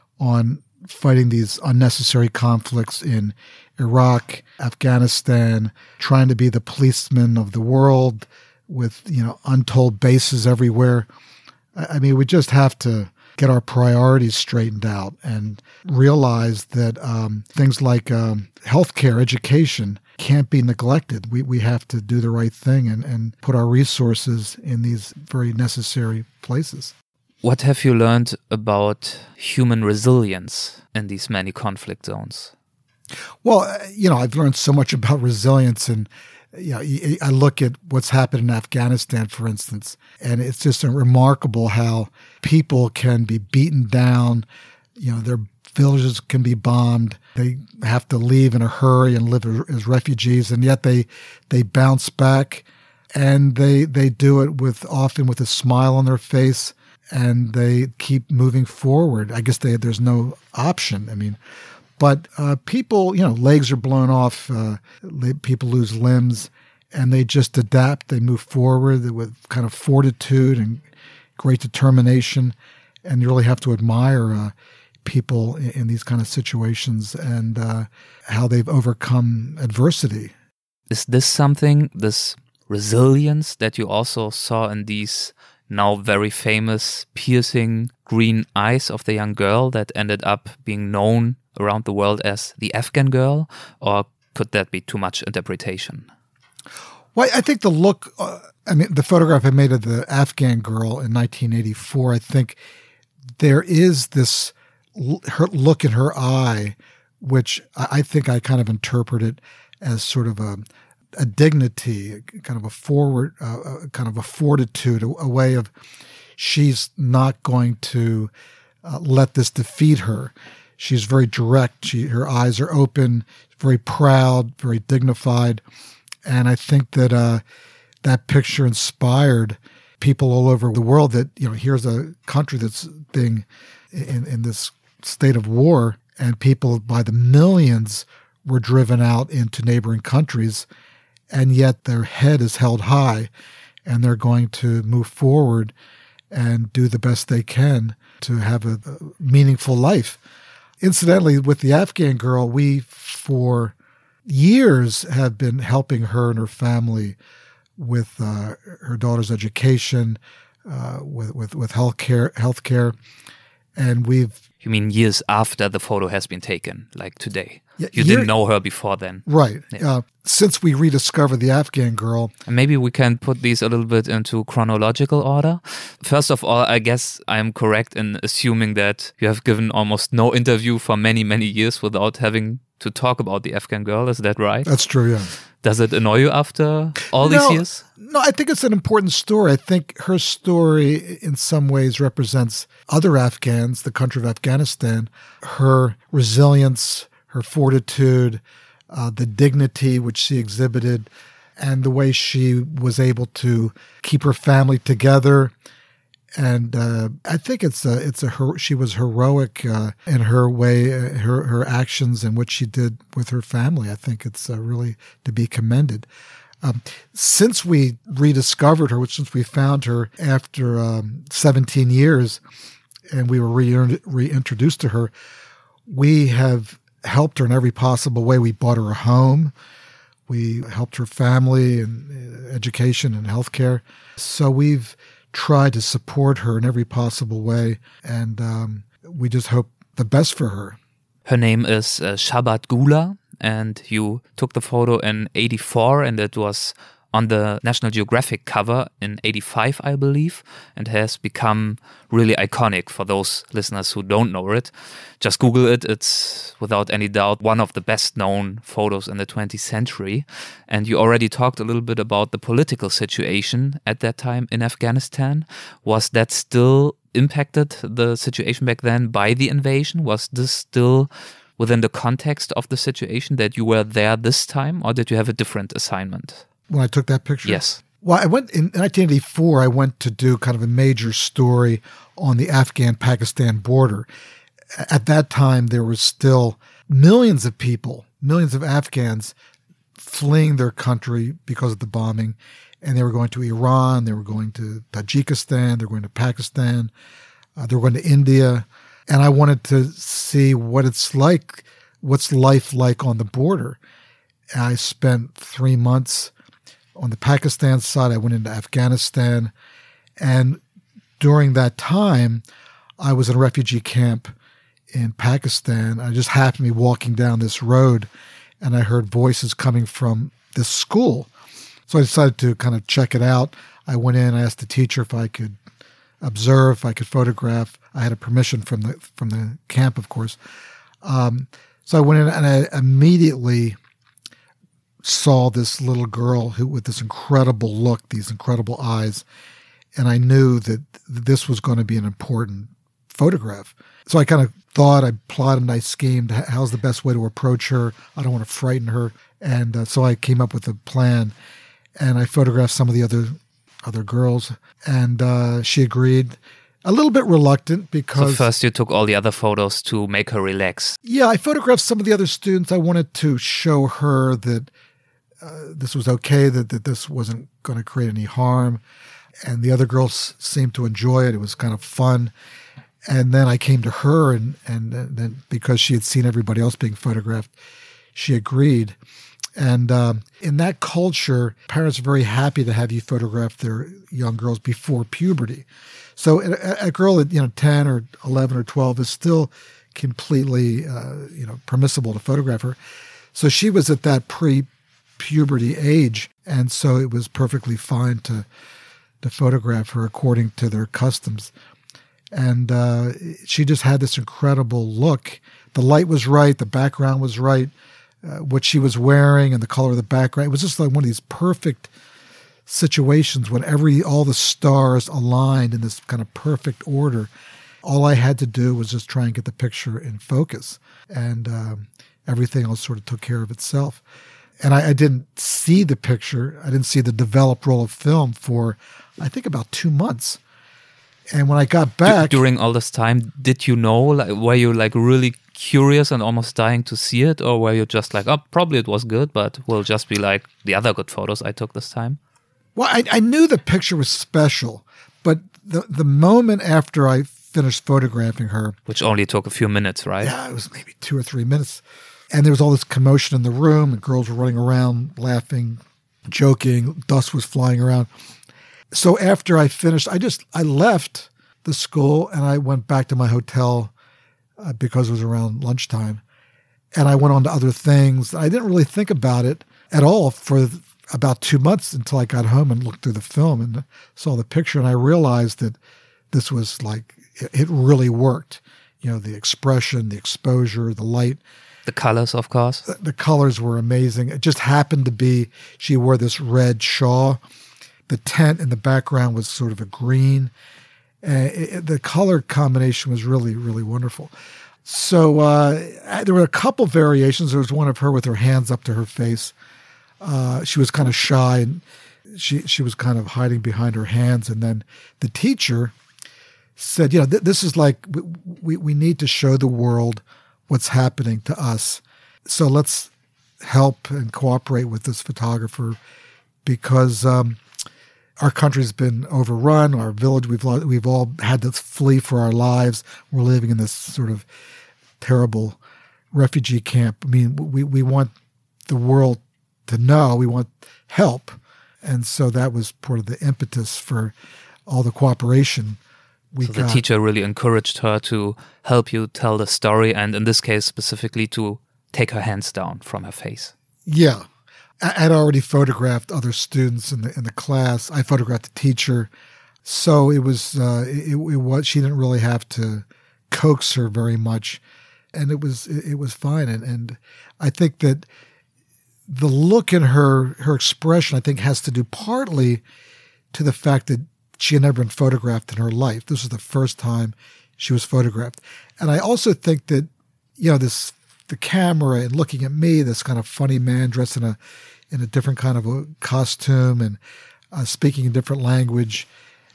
on fighting these unnecessary conflicts in Iraq, Afghanistan, trying to be the policeman of the world with, you know, untold bases everywhere. I mean, we just have to get our priorities straightened out and realize that um, things like um, healthcare, education can't be neglected. We we have to do the right thing and, and put our resources in these very necessary places. What have you learned about human resilience in these many conflict zones? Well, you know, I've learned so much about resilience, and you know, I look at what's happened in Afghanistan, for instance, and it's just remarkable how people can be beaten down. You know, their villages can be bombed. They have to leave in a hurry and live as refugees, and yet they they bounce back, and they they do it with often with a smile on their face, and they keep moving forward. I guess they, there's no option. I mean. But uh, people, you know, legs are blown off, uh, people lose limbs, and they just adapt. They move forward with kind of fortitude and great determination, and you really have to admire uh, people in, in these kind of situations and uh, how they've overcome adversity. Is this something, this resilience that you also saw in these now very famous piercing green eyes of the young girl that ended up being known around the world as the Afghan girl, or could that be too much interpretation? Well, I think the look, uh, I mean, the photograph I made of the Afghan girl in nineteen eighty-four, I think there is this l- her look in her eye, which I, I think I kind of interpret it as sort of a, a dignity, kind of a forward, uh, a kind of a fortitude, a, a way of she's not going to uh, let this defeat her. She's very direct. She, her eyes are open, very proud, very dignified. And I think that uh, that picture inspired people all over the world that, you know, here's a country that's being in, in this state of war, and people by the millions were driven out into neighboring countries, and yet their head is held high, and they're going to move forward and do the best they can to have a, a meaningful life. Incidentally, with the Afghan girl, we, for years, have been helping her and her family with uh, her daughter's education, uh, with with with healthcare, healthcare, and we've. You mean years after the photo has been taken, like today? Yeah, you year, didn't know her before then, right? Yeah. Uh, since we rediscovered the Afghan girl, and maybe we can put these a little bit into chronological order. First of all, I guess I am correct in assuming that you have given almost no interview for many, many years without having to talk about the Afghan girl. Is that right? That's true, yeah. Does it annoy you after all no, these years? No, I think it's an important story. I think her story in some ways represents other Afghans, the country of Afghanistan, her resilience, her fortitude, uh, the dignity which she exhibited, and the way she was able to keep her family together. And uh, I think it's a, it's a her, she was heroic uh, in her way, uh, her her actions and what she did with her family. I think it's uh, really to be commended. Um, since we rediscovered her, which since we found her after um, seventeen years, and we were re- reintroduced to her, we have helped her in every possible way. We bought her a home. We helped her family and education and healthcare. So we've tried to support her in every possible way, and um, we just hope the best for her. Her name is uh, Shabat Gula, and you took the photo in eighty-four, and it was on the National Geographic cover in eighty-five, I believe, and has become really iconic for those listeners who don't know it. Just Google it. It's without any doubt one of the best known photos in the twentieth century. And you already talked a little bit about the political situation at that time in Afghanistan. Was that still impacted, the situation back then, by the invasion? Was this still within the context of the situation that you were there this time, or did you have a different assignment? When I took that picture? Yes. Well, I went in nineteen eighty-four, I went to do kind of a major story on the Afghan-Pakistan border. At that time, there was still millions of people, millions of Afghans fleeing their country because of the bombing. And they were going to Iran, they were going to Tajikistan, they were going to Pakistan, uh, they were going to India. And I wanted to see what it's like, what's life like on the border. And I spent three months on the Pakistan side. I went into Afghanistan. And during that time, I was in a refugee camp in Pakistan. I just happened to be walking down this road, and I heard voices coming from this school. So I decided to kind of check it out. I went in, I asked the teacher if I could observe, if I could photograph. I had a permission from the from the camp, of course. Um, so I went in, and I immediately saw this little girl who with this incredible look, these incredible eyes, and I knew that this was going to be an important photograph. So I kind of thought, I plotted, I schemed, how's the best way to approach her? I don't want to frighten her. And uh, so I came up with a plan, and I photographed some of the other other girls, and uh, she agreed. A little bit reluctant because... So first you took all the other photos to make her relax. Yeah, I photographed some of the other students. I wanted to show her that uh, this was okay, that, that this wasn't going to create any harm. And the other girls seemed to enjoy it. It was kind of fun. And then I came to her, and, and, and then because she had seen everybody else being photographed, she agreed. And um, in that culture, parents are very happy to have you photograph their young girls before puberty. So a, a girl at, you know, ten or eleven or twelve is still completely, uh, you know, permissible to photograph her. So she was at that pre-puberty age, and so it was perfectly fine to to photograph her according to their customs. And uh, she just had this incredible look. The light was right, the background was right, uh, what she was wearing and the color of the background. It was just like one of these perfect situations when every all the stars aligned in this kind of perfect order. All I had to do was just try and get the picture in focus, and um, everything else sort of took care of itself. And I, I didn't see the picture. I didn't see the developed roll of film for, I think, about two months. And when I got back... D- during all this time, did you know, like, were you like really curious and almost dying to see it? Or were you just like, oh, probably it was good, but will just be like the other good photos I took this time? Well, I, I knew the picture was special, but the the moment after I finished photographing her... Which only took a few minutes, right? Yeah, it was maybe two or three minutes. And there was all this commotion in the room, and girls were running around, laughing, joking, dust was flying around. So after I finished, I just, I left the school and I went back to my hotel uh, because it was around lunchtime. And I went on to other things. I didn't really think about it at all for about two months until I got home and looked through the film and saw the picture. And I realized that this was like, it, it really worked. You know, the expression, the exposure, the light. The colors, of course. The, the colors were amazing. It just happened to be, she wore this red shawl. The tent in the background was sort of a green. Uh, it, the color combination was really, really wonderful. So uh, there were a couple variations. There was one of her with her hands up to her face. Uh, she was kind of shy, and she she was kind of hiding behind her hands. And then the teacher said, you know, th- this is like, we, we need to show the world what's happening to us. So let's help and cooperate with this photographer, because um, our country's been overrun. Our village, we've we've all had to flee for our lives. We're living in this sort of terrible refugee camp. I mean, we, we want the world to know. We want help. And so that was part of the impetus for all the cooperation we so got. The teacher really encouraged her to help you tell the story, and in this case specifically to take her hands down from her face. Yeah. I had already photographed other students in the in the class. I photographed the teacher. So it was, uh, it, it was, she didn't really have to coax her very much. And it was, it, it was fine. And, and I think that the look in her, her expression, I think, has to do partly to the fact that she had never been photographed in her life. This was the first time she was photographed. And I also think that, you know, this, the camera and looking at me, this kind of funny man dressed in a, in a different kind of a costume and uh, speaking a different language,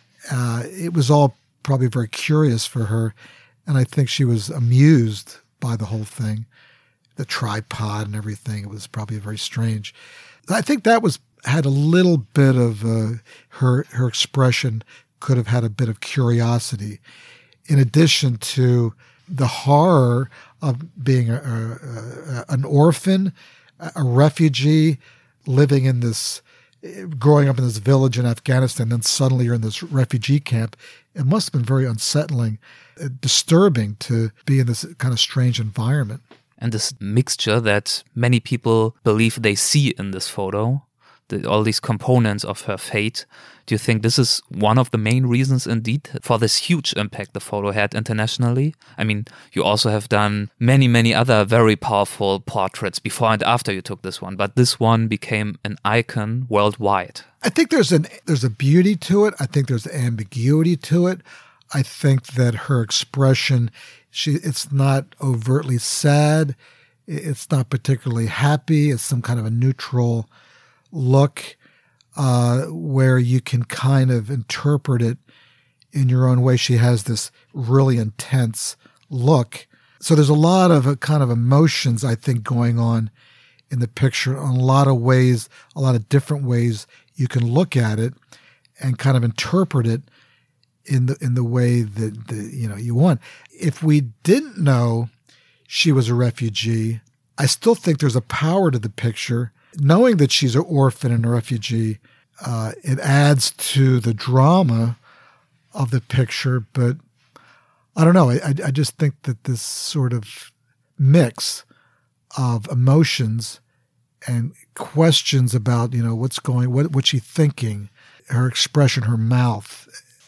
uh, it was all probably very curious for her. And I think she was amused by the whole thing, the tripod and everything. It was probably very strange. I think that was, had a little bit of uh, her, her expression could have had a bit of curiosity, in addition to the horror of being a, a, a, an orphan, a refugee, living in this, growing up in this village in Afghanistan, then suddenly you're in this refugee camp. It must have been very unsettling, disturbing to be in this kind of strange environment. And this mixture that many people believe they see in this photo, the, all these components of her fate, do you think this is one of the main reasons indeed for this huge impact the photo had internationally? I mean, you also have done many, many other very powerful portraits before and after you took this one, but this one became an icon worldwide. I think there's an there's a beauty to it. I think there's ambiguity to it. I think that her expression, she it's not overtly sad. It's not particularly happy. It's some kind of a neutral look. Uh, where you can kind of interpret it in your own way. She has this really intense look. So there's a lot of uh, kind of emotions, I think, going on in the picture in a lot of ways, a lot of different ways you can look at it and kind of interpret it in the in the way that the, you know you want. If we didn't know she was a refugee, I still think there's a power to the picture. Knowing that she's an orphan and a refugee, uh, it adds to the drama of the picture. But I don't know. I, I just think that this sort of mix of emotions and questions about, you know, what's going, what what's she thinking, her expression, her mouth,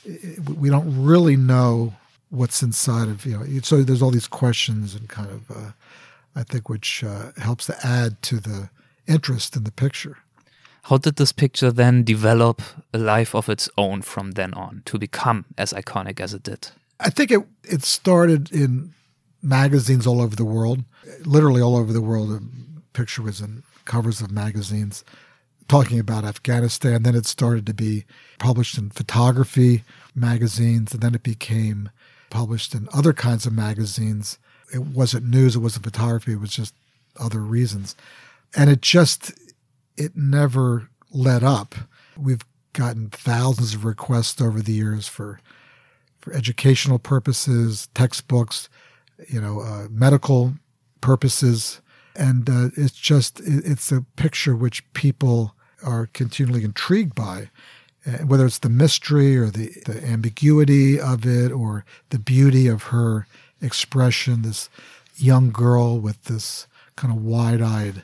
we don't really know what's inside of, you know, so there's all these questions and kind of, uh, I think, which uh, helps to add to the interest in the picture. How did this picture then develop a life of its own from then on to become as iconic as it did? I think it it started in magazines all over the world, literally all over the world. The picture was in covers of magazines talking about Afghanistan. Then it started to be published in photography magazines, and then it became published in other kinds of magazines. It wasn't news, it wasn't photography, it was just other reasons. And it just, it never let up. We've gotten thousands of requests over the years for for educational purposes, textbooks, you know, uh, medical purposes. And uh, it's just, it, it's a picture which people are continually intrigued by, uh, whether it's the mystery or the, the ambiguity of it or the beauty of her expression, this young girl with this kind of wide-eyed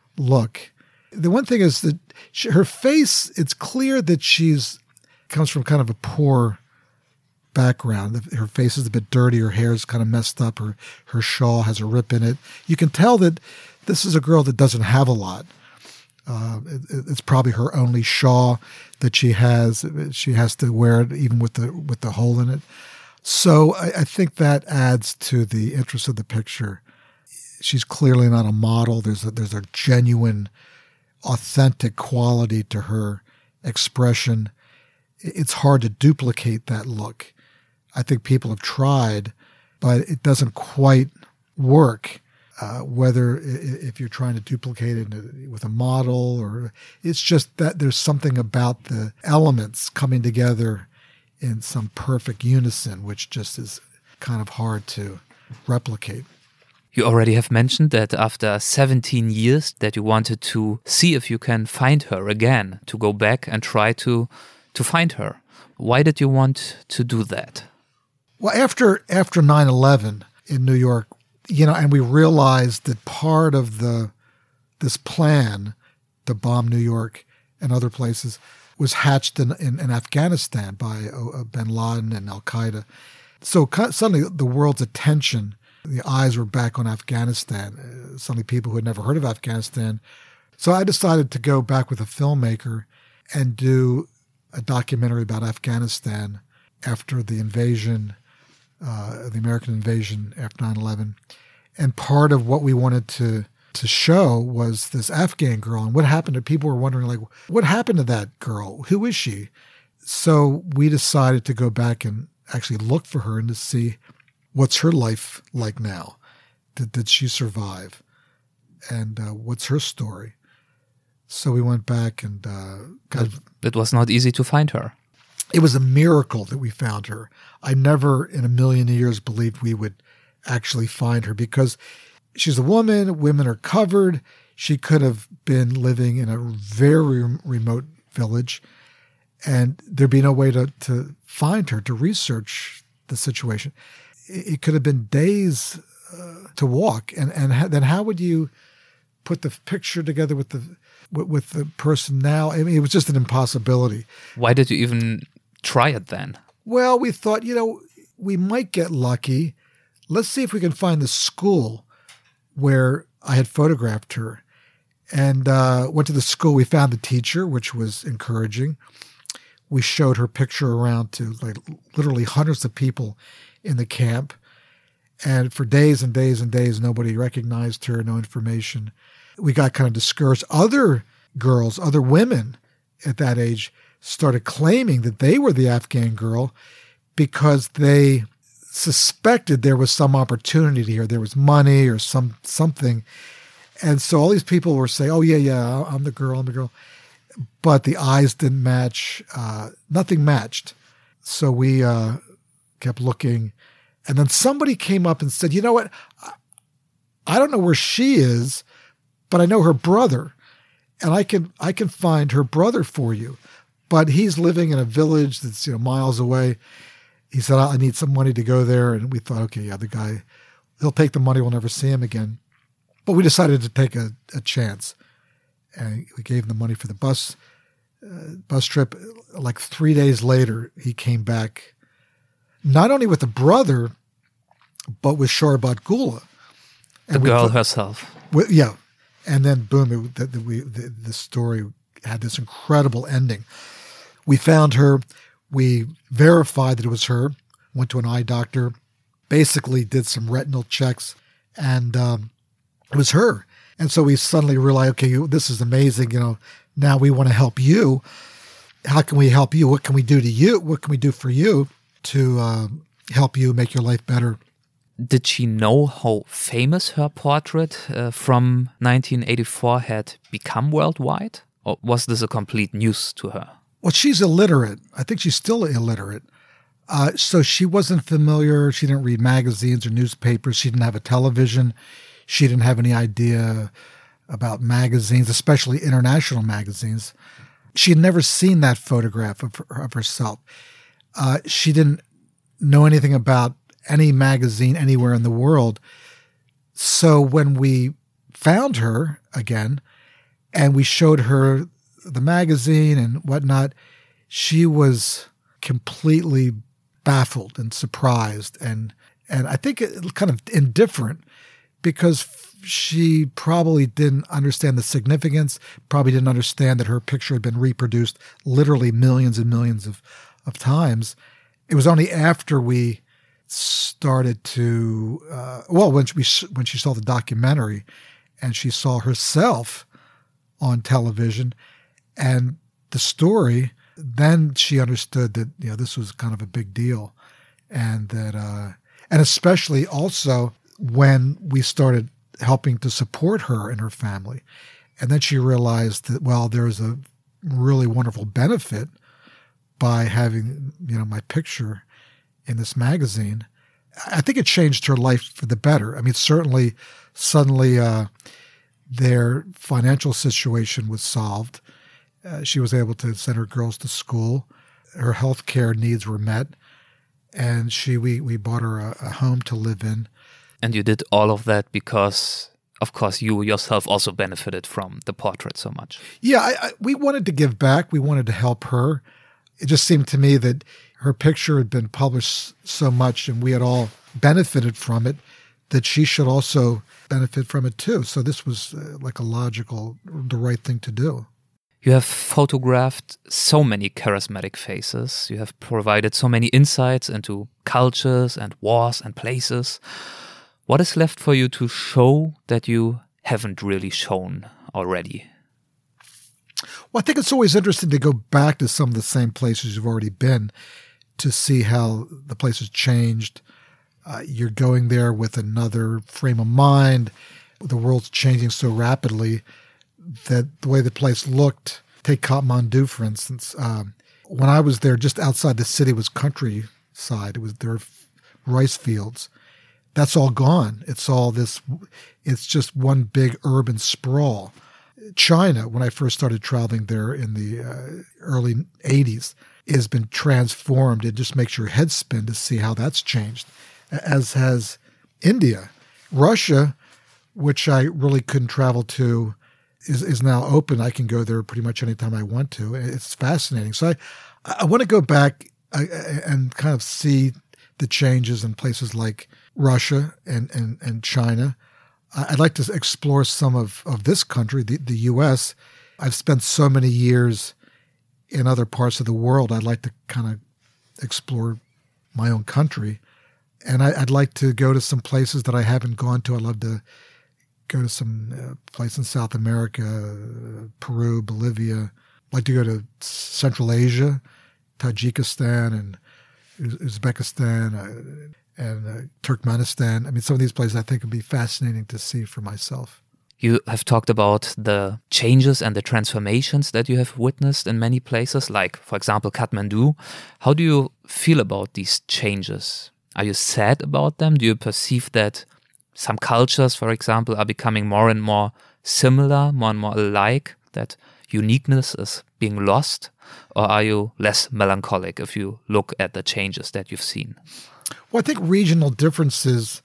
look. The one thing is that she, her face, it's clear that she's comes from kind of a poor background. Her face is a bit dirty, her hair is kind of messed up, her, her shawl has a rip in it. You can tell that this is a girl that doesn't have a lot. Uh, it, it's probably her only shawl that she has. She has to wear it even with the with the hole in it. So I, I think that adds to the interest of the picture. She's clearly not a model. There's a, there's a genuine, authentic quality to her expression. It's hard to duplicate that look. I think people have tried, but it doesn't quite work. Uh, whether if you're trying to duplicate it with a model, or it's just that there's something about the elements coming together in some perfect unison, which just is kind of hard to replicate. You already have mentioned that after seventeen years that you wanted to see if you can find her again, to go back and try to to find her. Why did you want to do that? Well, after after nine eleven in New York, you know, and we realized that part of the this plan to bomb New York and other places was hatched in, in, in Afghanistan by uh, bin Laden and Al-Qaeda. So suddenly the world's attention, the eyes were back on Afghanistan. Uh, suddenly people who had never heard of Afghanistan. So I decided to go back with a filmmaker and do a documentary about Afghanistan after the invasion, uh, the American invasion after nine eleven. And part of what we wanted to to show was this Afghan girl and what happened to people were wondering, like, what happened to that girl? Who is she? So we decided to go back and actually look for her and to see what's her life like now. Did, did she survive? And uh, what's her story? So we went back and uh, kind of, it was not easy to find her. It was a miracle that we found her. I never in a million years believed we would actually find her because she's a woman. Women are covered. She could have been living in a very remote village, and there'd be no way to, to find her, to research the situation. It could have been days uh, to walk, and and ha- then how would you put the picture together with the with, with the person now? I mean, it was just an impossibility. Why did you even try it then? Well, we thought, you know, we might get lucky. Let's see if we can find the school where I had photographed her. And uh, went to the school. We found the teacher, which was encouraging. We showed her picture around to like literally hundreds of people in the camp. And for days and days and days, nobody recognized her, no information. We got kind of discouraged. Other girls, other women at that age started claiming that they were the Afghan girl because they suspected there was some opportunity here. There was money or some something. And so all these people were saying, oh, yeah, yeah, I'm the girl, I'm the girl. But the eyes didn't match. Uh, nothing matched. So we uh, kept looking. And then somebody came up and said, you know what? I don't know where she is, but I know her brother. And I can I can find her brother for you. But he's living in a village that's, you know, miles away. He said, I need some money to go there. And we thought, okay, yeah, the guy, he'll take the money. We'll never see him again. But we decided to take a, a chance. And we gave him the money for the bus uh, bus trip. Like three days later, he came back, not only with the brother, but with Sharbat Gula. The girl thought, herself. Well, yeah. And then, boom, it, the, the, we, the, the story had this incredible ending. We found her. We verified that it was her, went to an eye doctor, basically did some retinal checks, and um, it was her. And so we suddenly realized, okay, this is amazing. You know, now we want to help you. How can we help you? What can we do to you? What can we do for you to uh, help you make your life better? Did she know how famous her portrait uh, from nineteen eighty-four had become worldwide? Or was this a complete news to her? Well, she's illiterate. I think she's still illiterate. Uh, so she wasn't familiar. She didn't read magazines or newspapers. She didn't have a television. She didn't have any idea about magazines, especially international magazines. She had never seen that photograph of, of herself. Uh, she didn't know anything about any magazine anywhere in the world. So when we found her again and we showed her the magazine and whatnot, she was completely baffled and surprised and and I think it, kind of indifferent, because she probably didn't understand the significance, probably didn't understand that her picture had been reproduced literally millions and millions of, of times. It was only after we started to, uh, well, when she, when she saw the documentary and she saw herself on television and the story, then she understood that, you know, this was kind of a big deal. And that, uh, and especially also when we started helping to support her and her family. And then she realized that, well, there's a really wonderful benefit by having, you know, my picture in this magazine. I think it changed her life for the better. I mean, certainly, suddenly uh, their financial situation was solved. Uh, she was able to send her girls to school. Her health care needs were met. And she, we, we bought her a, a home to live in. And you did all of that because, of course, you yourself also benefited from the portrait so much. Yeah, I, I, we wanted to give back. We wanted to help her. It just seemed to me that her picture had been published so much and we had all benefited from it, that she should also benefit from it too. So this was uh, like a logical, the right thing to do. You have photographed so many charismatic faces. You have provided so many insights into cultures and wars and places. What is left for you to show that you haven't really shown already? Well, I think it's always interesting to go back to some of the same places you've already been to see how the place has changed. Uh, you're going there with another frame of mind. The world's changing so rapidly that the way the place looked, take Kathmandu, for instance. Um, when I was there, just outside the city was countryside. It was there were rice fields. That's all gone. It's all this, it's just one big urban sprawl. China, when I first started traveling there in the uh, early eighties, has been transformed. It just makes your head spin to see how that's changed, as has India. Russia, which I really couldn't travel to, is, is now open. I can go there pretty much anytime I want to. It's fascinating. So I, I want to go back and kind of see the changes in places like Russia and, and, and China. I'd like to explore some of, of this country, the, the U S. I've spent so many years in other parts of the world. I'd like to kind of explore my own country. And I, I'd like to go to some places that I haven't gone to. I'd love to go to some uh, place in South America, uh, Peru, Bolivia. I'd like to go to Central Asia, Tajikistan and Uzbekistan uh, and uh, Turkmenistan. I mean, some of these places I think would be fascinating to see for myself. You have talked about the changes and the transformations that you have witnessed in many places, like, for example, Kathmandu. How do you feel about these changes? Are you sad about them? Do you perceive that some cultures, for example, are becoming more and more similar, more and more alike, that uniqueness is being lost? Or are you less melancholic if you look at the changes that you've seen? Well, I think regional differences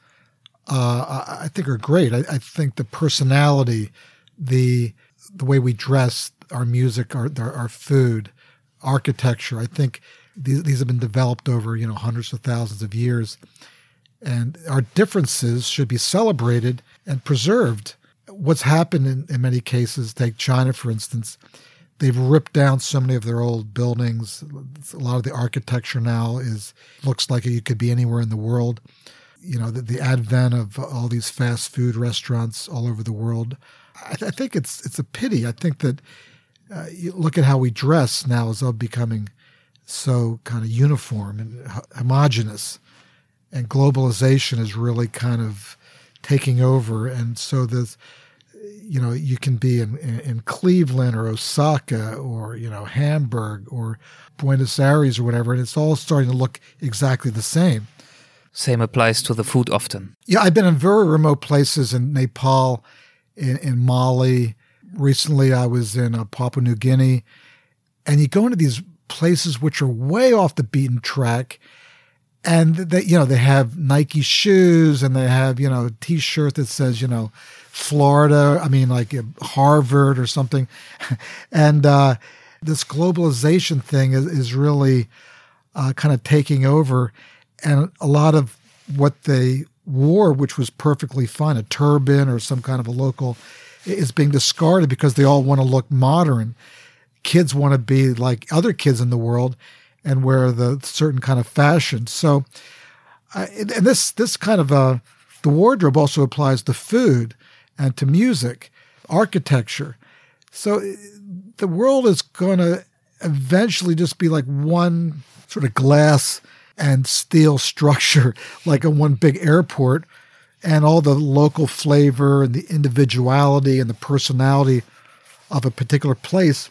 Uh, I think are great. I, I think the personality, the the way we dress, our music, our our, our food, architecture. I think these these have been developed over you know hundreds of thousands of years, and our differences should be celebrated and preserved. What's happened in, in many cases, take China for instance, they've ripped down so many of their old buildings. A lot of the architecture now is looks like you could be anywhere in the world. You know, the, the advent of all these fast food restaurants all over the world. I, th- I think it's it's a pity. I think that uh, you look at how we dress now is all becoming so kind of uniform and h- homogenous, and globalization is really kind of taking over. And so there's, you know, you can be in, in, in Cleveland or Osaka or, you know, Hamburg or Buenos Aires or whatever, and it's all starting to look exactly the same. Same applies to the food often. Yeah, I've been in very remote places in Nepal, in, in Mali. Recently, I was in uh, Papua New Guinea. And you go into these places which are way off the beaten track. And they, you know, they have Nike shoes and they have, you know, a T-shirt that says, you know, Florida, I mean, like uh, Harvard or something. and uh, this globalization thing is, is really uh, kind of taking over. And a lot of what they wore, which was perfectly fine, a turban or some kind of a local, is being discarded because they all want to look modern. Kids want to be like other kids in the world and wear the certain kind of fashion. So, uh, and this this kind of uh, the wardrobe also applies to food and to music, architecture. So the world is going to eventually just be like one sort of glass and steel structure, like a one big airport, and all the local flavor and the individuality and the personality of a particular place,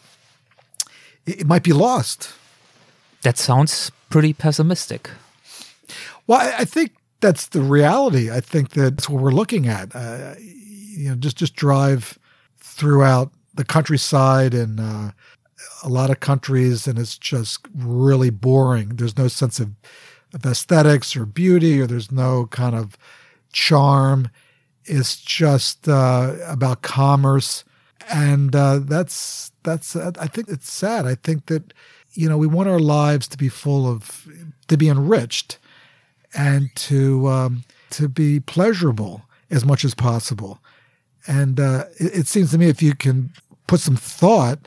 it, it might be lost. That sounds pretty pessimistic. Well, I, I think that's the reality. I think that's what we're looking at. Uh, you know, just just drive throughout the countryside and uh, a lot of countries, and it's just really boring. There's no sense of, of aesthetics or beauty, or there's no kind of charm. It's just uh, about commerce, and uh, that's that's. I think it's sad. I think that you know we want our lives to be full of, to be enriched, and to um, to be pleasurable as much as possible. And uh, it, it seems to me if you can put some thought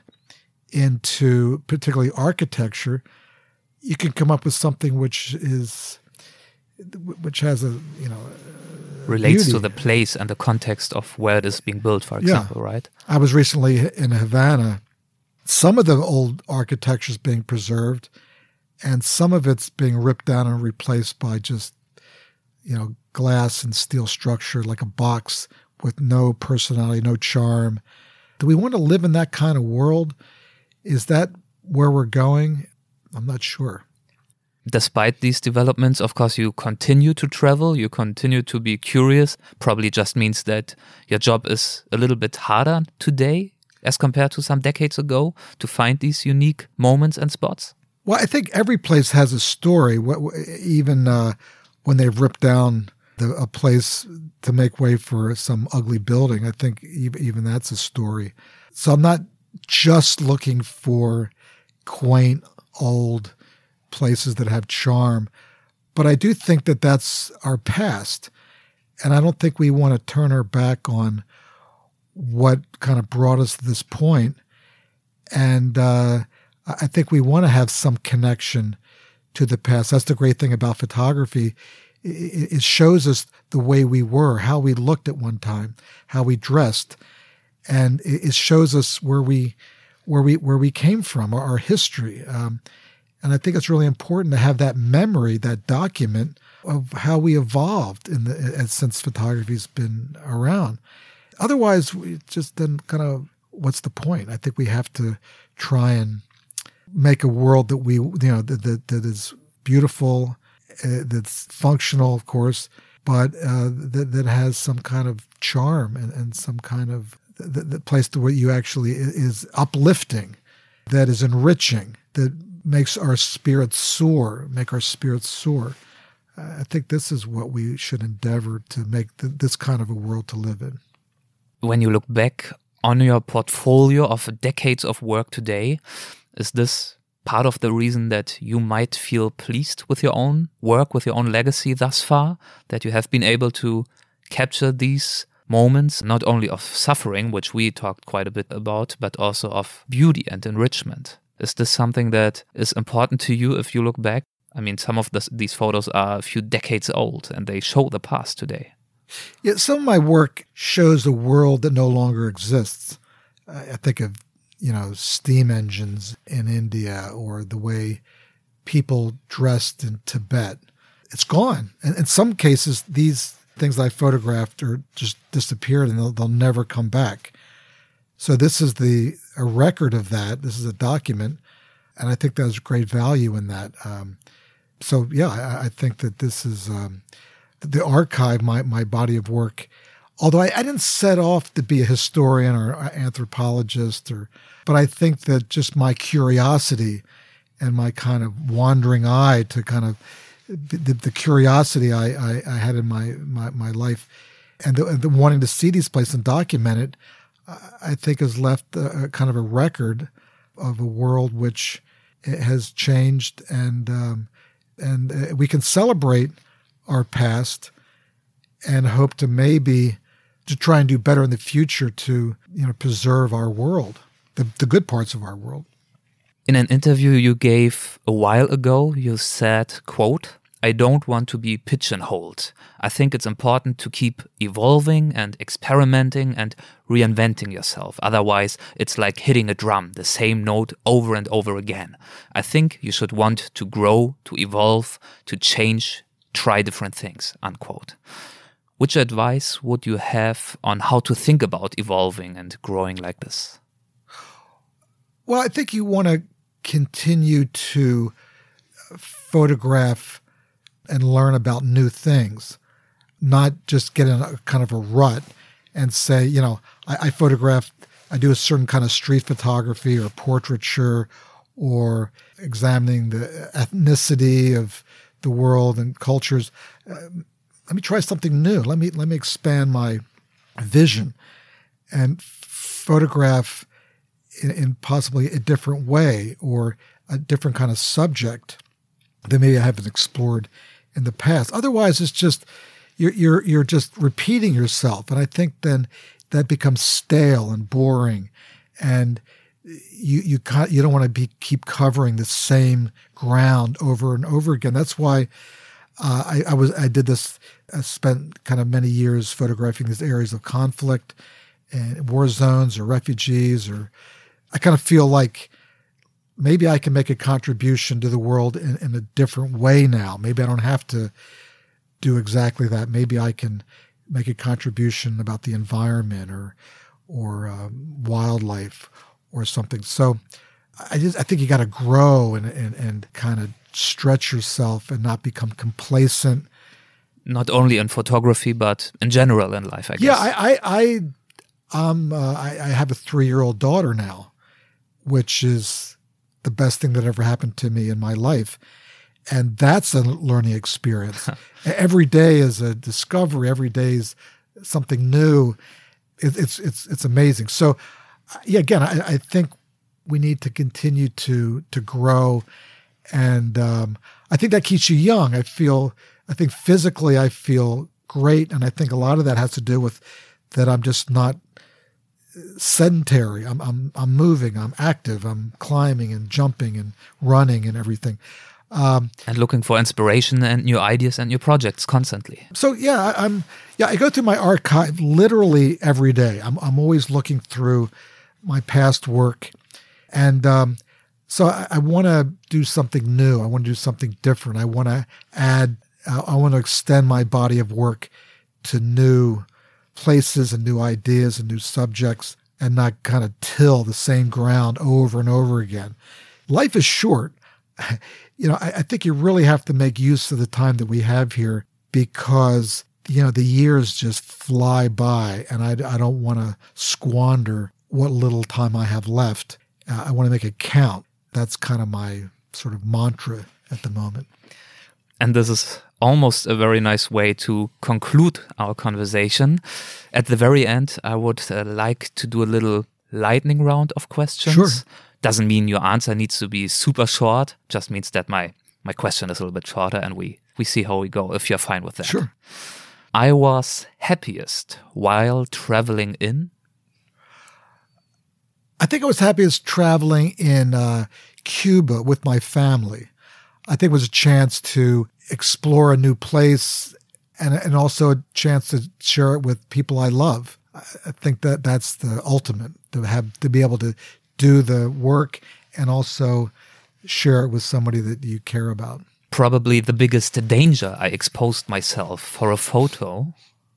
into particularly architecture, you can come up with something which is, which has a, you know, a relates beauty. to the place and the context of where it is being built, for example, yeah. right? I was recently in Havana. Some of the old architecture is being preserved, and some of it's being ripped down and replaced by just, you know, glass and steel structure, like a box with no personality, no charm. Do we want to live in that kind of world? Is that where we're going? I'm not sure. Despite these developments, of course, you continue to travel, you continue to be curious. Probably just means that your job is a little bit harder today as compared to some decades ago to find these unique moments and spots. Well, I think every place has a story. Even uh, when they've ripped down the, a place to make way for some ugly building, I think even that's a story. So I'm not just looking for quaint, old places that have charm, but I do think that that's our past. And I don't think we want to turn our back on what kind of brought us to this point. And uh, I think we want to have some connection to the past. That's the great thing about photography. It shows us the way we were, how we looked at one time, how we dressed, and it shows us where we, where we, where we came from, our, our history. Um, and I think it's really important to have that memory, that document of how we evolved in the since photography's been around. otherwise, we just then kind of, what's the point? I think we have to try and make a world that we, you know, that that, that is beautiful, uh, that's functional, of course, but uh, that that has some kind of charm and, and some kind of the, the place to where you actually is uplifting, that is enriching, that makes our spirits soar, make our spirits soar. I think this is what we should endeavor to make the, this kind of a world to live in. When you look back on your portfolio of decades of work today, is this part of the reason that you might feel pleased with your own work, with your own legacy thus far, that you have been able to capture these moments, not only of suffering, which we talked quite a bit about, but also of beauty and enrichment? Is this something that is important to you if you look back? I mean, some of this, these photos are a few decades old and they show the past today. Yeah, some of my work shows a world that no longer exists. I think of, you know, steam engines in India or the way people dressed in Tibet. It's gone. And in some cases, these things that I photographed are just disappeared and they'll, they'll never come back. So this is the a record of that. This is a document. And I think there's great value in that. Um, so, yeah, I, I think that this is um, the archive, my, my body of work. Although I, I didn't set off to be a historian or an anthropologist, or, but I think that just my curiosity and my kind of wandering eye to kind of the, the curiosity I, I, I had in my, my, my life and the, the wanting to see these places and document it, I think has left a, a kind of a record of a world which has changed, and um, and we can celebrate our past and hope to maybe to try and do better in the future to, you know, preserve our world, the, the good parts of our world. In an interview you gave a while ago, you said, quote, "I don't want to be pigeonholed. I think it's important to keep evolving and experimenting and reinventing yourself. Otherwise, it's like hitting a drum, the same note over and over again. I think you should want to grow, to evolve, to change, try different things," unquote. Which advice would you have on how to think about evolving and growing like this? Well, I think you want to continue to photograph and learn about new things, not just get in a kind of a rut and say, you know, I, I photograph, I do a certain kind of street photography or portraiture or examining the ethnicity of the world and cultures. Uh, let me try something new. Let me let me expand my vision and photograph in, in possibly a different way or a different kind of subject that maybe I haven't explored in the past. Otherwise, it's just you're you're you're just repeating yourself, and I think then that becomes stale and boring, and you you can't, you don't want to be keep covering the same ground over and over again. That's why uh, I, I was I did this. I spent kind of many years photographing these areas of conflict and war zones or refugees, or I kind of feel like maybe I can make a contribution to the world in, in a different way now. Maybe I don't have to do exactly that. Maybe I can make a contribution about the environment or or um, wildlife or something. So I just I think you got to grow and, and and kind of stretch yourself and not become complacent. Not only in photography, but in general in life, I guess. Yeah, I I I, um, uh, I, I have a three-year-old daughter now, which is the best thing that ever happened to me in my life. And that's a learning experience. Every day is a discovery. Every day is something new. It, it's it's it's amazing. So, yeah, again, I, I think we need to continue to to grow, and um, I think that keeps you young. I feel, I think physically I feel great, and I think a lot of that has to do with that I'm just not sedentary. I'm I'm I'm moving. I'm active. I'm climbing and jumping and running and everything. Um, and looking for inspiration and new ideas and new projects constantly. So yeah, I, I'm yeah. I go through my archive literally every day. I'm I'm always looking through my past work, and um, so I, I want to do something new. I want to do something different. I want to add. Uh, I want to extend my body of work to new places and new ideas and new subjects and not kind of till the same ground over and over again. Life is short. You know, I, I think you really have to make use of the time that we have here because, you know, the years just fly by and I, I don't want to squander what little time I have left. Uh, I want to make it count. That's kind of my sort of mantra at the moment. And this is almost a very nice way to conclude our conversation. At the very end, I would uh, like to do a little lightning round of questions. Sure. Doesn't mean your answer needs to be super short. Just means that my, my question is a little bit shorter and we, we see how we go, if you're fine with that. Sure. I was happiest while traveling in? I think I was happiest traveling in uh, Cuba with my family. I think it was a chance to explore a new place and and also a chance to share it with people I love. I think that that's the ultimate, to have to be able to do the work and also share it with somebody that you care about. Probably the biggest danger I exposed myself for a photo.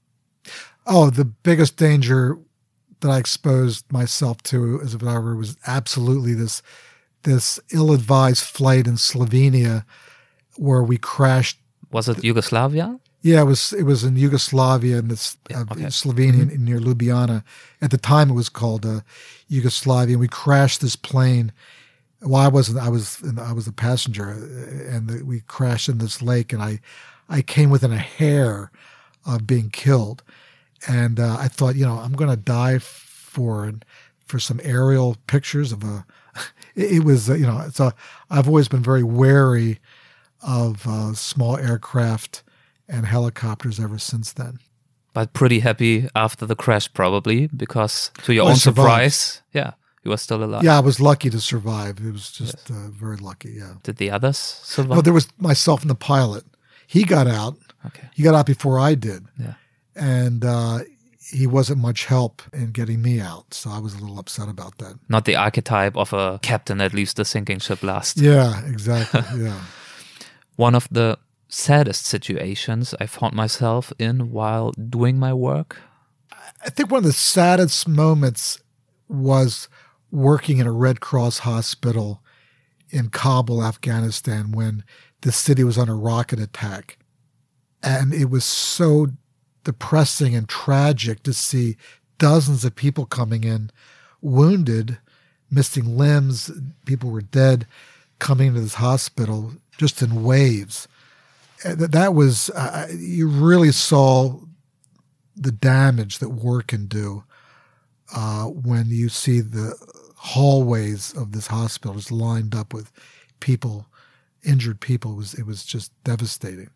Oh, the biggest danger that I exposed myself to as a photographer was absolutely this this ill-advised flight in Slovenia where we crashed. Was it Yugoslavia? Yeah, it was It was in Yugoslavia, in this Yeah, uh, okay. Slovenia Mm-hmm. near Ljubljana. At the time, it was called uh, Yugoslavia. And we crashed this plane. Well, I wasn't. I was. I was a passenger, uh, and the, we crashed in this lake. And I, I came within a hair of being killed. And uh, I thought, you know, I'm going to die for for some aerial pictures of a. It, it was, uh, you know. So I've always been very wary of uh, small aircraft and helicopters ever since then. But pretty happy after the crash, probably, because to your I own survived. surprise, yeah, you were still alive. Yeah, I was lucky to survive. It was just uh, very lucky, yeah. Did the others survive? No, there was myself and the pilot. He got out. Okay. He got out before I did. Yeah. And uh, he wasn't much help in getting me out, so I was a little upset about that. Not the archetype of a captain that leaves the sinking ship last. Yeah, exactly, yeah. One of the saddest situations I found myself in while doing my work. I think one of the saddest moments was working in a Red Cross hospital in Kabul, Afghanistan, when the city was under rocket attack. And it was so depressing and tragic to see dozens of people coming in, wounded, missing limbs, people were dead, coming into this hospital just in waves. That that was, uh, you really saw the damage that war can do uh, when you see the hallways of this hospital just lined up with people, injured people. It was, it was just devastating.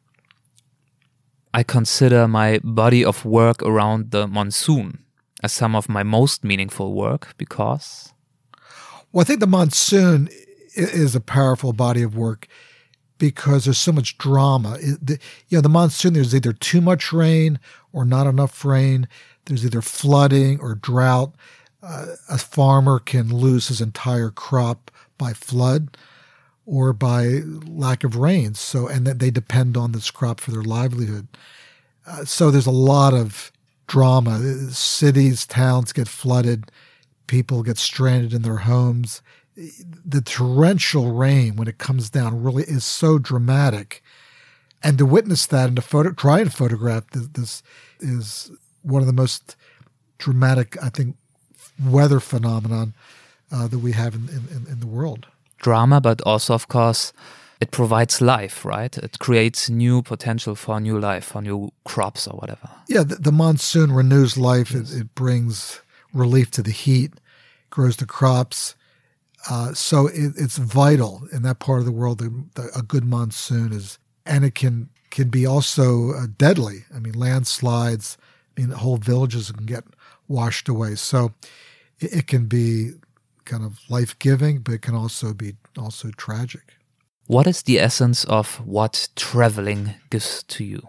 I consider my body of work around the monsoon as some of my most meaningful work because... Well, I think the monsoon is a powerful body of work because there's so much drama. It, the, you know, the monsoon, there's either too much rain or not enough rain. There's either flooding or drought. Uh, a farmer can lose his entire crop by flood or by lack of rain. So, and that they depend on this crop for their livelihood. Uh, so there's a lot of drama. Cities, towns get flooded. People get stranded in their homes. The torrential rain, when it comes down, really is so dramatic. And to witness that and to photo, try and photograph this, this is one of the most dramatic, I think, weather phenomenon uh, that we have in, in, in the world. Drama, but also, of course, it provides life, right? It creates new potential for new life, for new crops or whatever. Yeah, the, the monsoon renews life. Yes. It, it brings relief to the heat, grows the crops. Uh, so it, it's vital in that part of the world. The, the, a good monsoon is, and it can can be also uh, deadly. I mean, landslides. I mean, whole villages can get washed away. So it, it can be kind of life-giving, but it can also be also tragic. What is the essence of what traveling gives to you?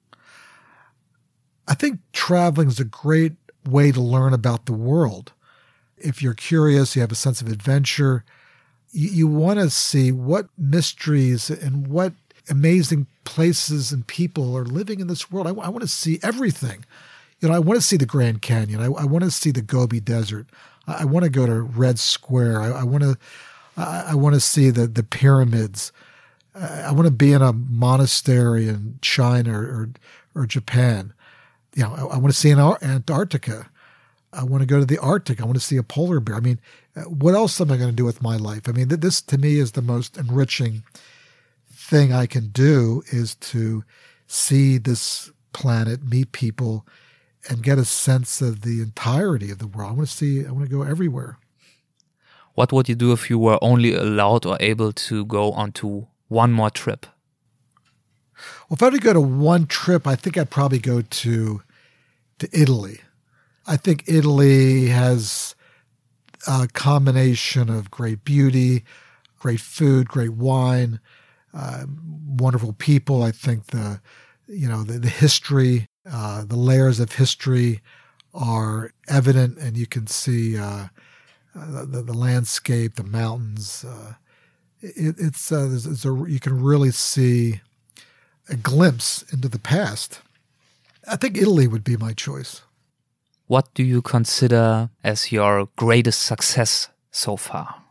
I think traveling is a great way to learn about the world. If you're curious, you have a sense of adventure, you, you want to see what mysteries and what amazing places and people are living in this world. I, I want to see everything. you know, I want to see the Grand Canyon. I, I want to see the Gobi Desert. I, I want to go to Red Square. I, I want to, I, I want to see the the pyramids. I, I want to be in a monastery in China or or, or Japan. You know, I, I want to see in Antarctica. I want to go to the Arctic. I want to see a polar bear. I mean, what else am I going to do with my life? I mean, this to me is the most enriching thing I can do, is to see this planet, meet people, and get a sense of the entirety of the world. I want to see, I want to go everywhere. What would you do if you were only allowed or able to go on to one more trip? Well, if I had to go to one trip, I think I'd probably go to to Italy. I think Italy has a combination of great beauty, great food, great wine, uh, wonderful people. I think the, you know, the, the history, uh, the layers of history are evident, and you can see uh, the, the landscape, the mountains. Uh, it, it's, uh, there's, there's a, you can really see a glimpse into the past. I think Italy would be my choice. What do you consider as your greatest success so far?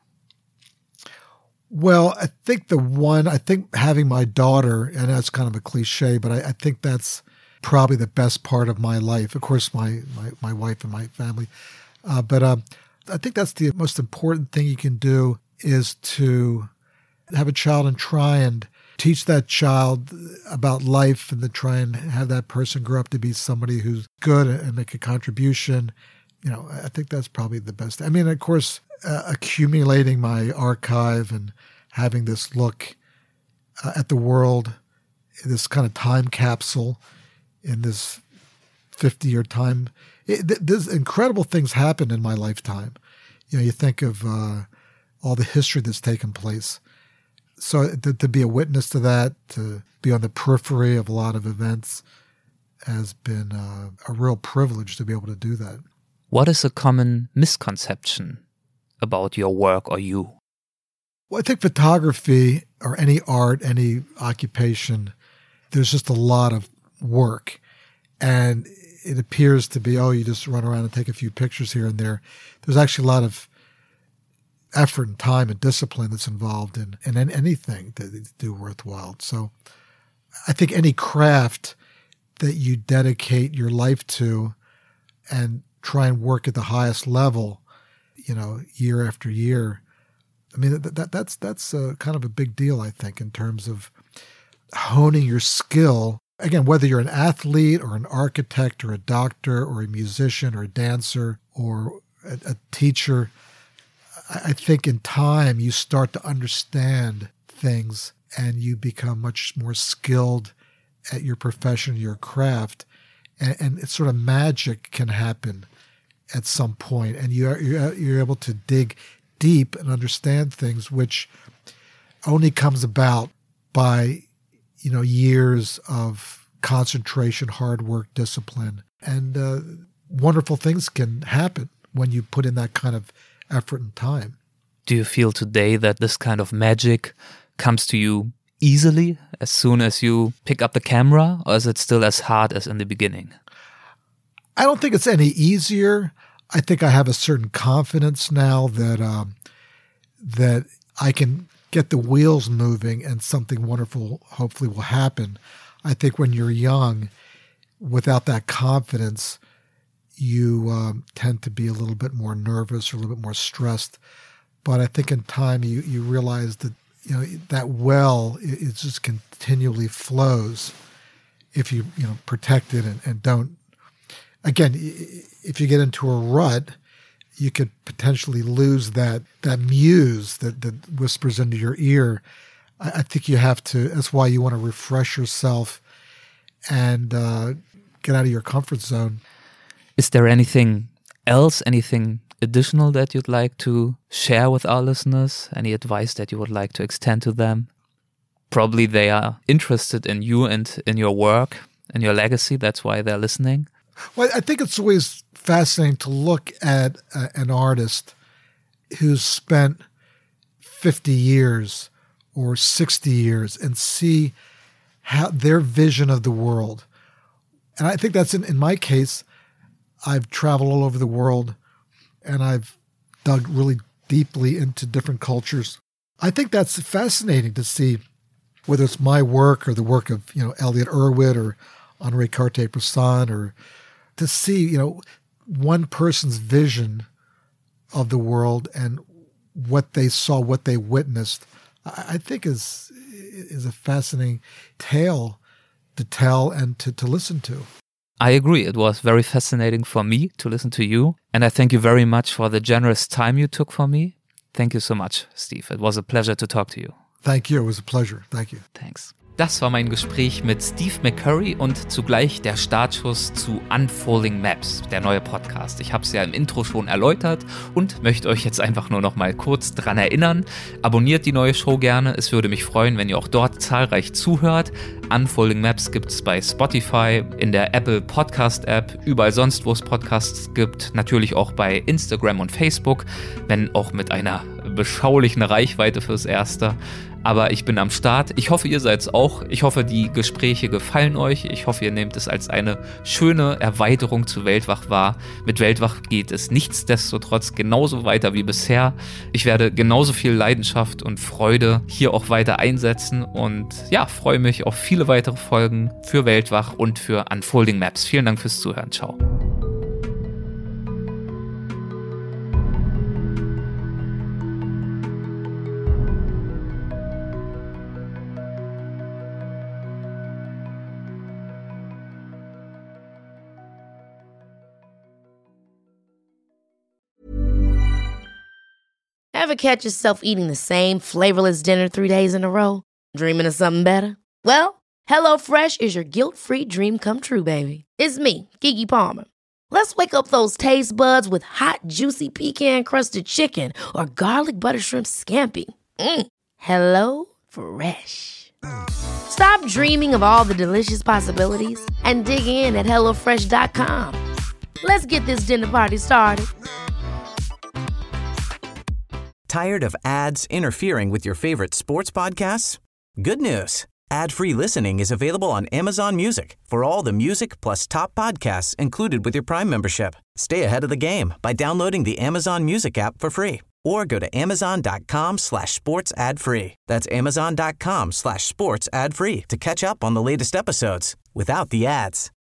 Well, I think the one, I think having my daughter, and that's kind of a cliche, but I, I think that's probably the best part of my life. Of course, my my, my wife and my family. Uh, but um, I think that's the most important thing you can do, is to have a child and try and teach that child about life, and then try and have that person grow up to be somebody who's good and make a contribution. You know, I think that's probably the best. I mean, of course, uh, accumulating my archive and having this look uh, at the world, this kind of time capsule in this fifty-year time. It, th- there's incredible things happen in my lifetime. You know, you think of uh, all the history that's taken place. So to, to be a witness to that, to be on the periphery of a lot of events, has been uh, a real privilege to be able to do that. What is a common misconception about your work or you? Well, I think photography, or any art, any occupation, there's just a lot of work. And it appears to be, oh, you just run around and take a few pictures here and there. There's actually a lot of effort and time and discipline that's involved in, in anything to do worthwhile. So I think any craft that you dedicate your life to and try and work at the highest level, you know, year after year, I mean, that, that that's that's a, kind of a big deal, I think, in terms of honing your skill. Again, whether you're an athlete or an architect or a doctor or a musician or a dancer or a, a teacher, I think in time you start to understand things and you become much more skilled at your profession, your craft, and, and it's sort of magic can happen at some point, and you are, you're, you're able to dig deep and understand things, which only comes about by, you know, years of concentration, hard work, discipline, and uh, wonderful things can happen when you put in that kind of effort and time. Do you feel today that this kind of magic comes to you easily as soon as you pick up the camera, or is it still as hard as in the beginning? I don't think it's any easier. I think I have a certain confidence now that um, that I can get the wheels moving and something wonderful hopefully will happen. I think when you're young, without that confidence, you um, tend to be a little bit more nervous or a little bit more stressed. But I think in time you, you realize that, you know, that well, it, it just continually flows if you, you know, protect it and, and don't. Again, if you get into a rut, you could potentially lose that that muse that, that whispers into your ear. I, I think you have to, that's why you want to refresh yourself and uh, get out of your comfort zone. Is there anything else, anything additional that you'd like to share with our listeners? Any advice that you would like to extend to them? Probably they are interested in you and in your work and your legacy. That's why they're listening. Well, I think it's always fascinating to look at uh, an artist who's spent fifty years or sixty years and see how their vision of the world. And I think that's in, in my case, I've traveled all over the world, and I've dug really deeply into different cultures. I think that's fascinating to see, whether it's my work or the work of, you know, Elliot Erwitt or Henri Cartier-Bresson, or to see, you know, one person's vision of the world and what they saw, what they witnessed, I think is is a fascinating tale to tell and to, to listen to. I agree. It was very fascinating for me to listen to you. And I thank you very much for the generous time you took for me. Thank you so much, Steve. It was a pleasure to talk to you. Thank you. It was a pleasure. Thank you. Thanks. Das war mein Gespräch mit Steve McCurry und zugleich der Startschuss zu Unfolding Maps, der neue Podcast. Ich habe es ja im Intro schon erläutert und möchte euch jetzt einfach nur noch mal kurz dran erinnern. Abonniert die neue Show gerne. Es würde mich freuen, wenn ihr auch dort zahlreich zuhört. Unfolding Maps gibt es bei Spotify, in der Apple Podcast App, überall sonst, wo es Podcasts gibt. Natürlich auch bei Instagram und Facebook, wenn auch mit einer beschaulichen Reichweite fürs Erste. Aber ich bin am Start. Ich hoffe, ihr seid's auch. Ich hoffe, die Gespräche gefallen euch. Ich hoffe, ihr nehmt es als eine schöne Erweiterung zu Weltwach wahr. Mit Weltwach geht es nichtsdestotrotz genauso weiter wie bisher. Ich werde genauso viel Leidenschaft und Freude hier auch weiter einsetzen und ja, freue mich auf viele weitere Folgen für Weltwach und für Unfolding Maps. Vielen Dank fürs Zuhören. Ciao. Ever catch yourself eating the same flavorless dinner three days in a row? Dreaming of something better? Well, HelloFresh is your guilt-free dream come true, baby. It's me, Keke Palmer. Let's wake up those taste buds with hot, juicy pecan-crusted chicken or garlic butter shrimp scampi. Mm. Hello Fresh. Stop dreaming of all the delicious possibilities and dig in at hello fresh dot com. Let's get this dinner party started. Tired of ads interfering with your favorite sports podcasts? Good news. Ad-free listening is available on Amazon Music for all the music plus top podcasts included with your Prime membership. Stay ahead of the game by downloading the Amazon Music app for free or go to amazon.com slash sports ad free. That's amazon.com slash sports ad free to catch up on the latest episodes without the ads.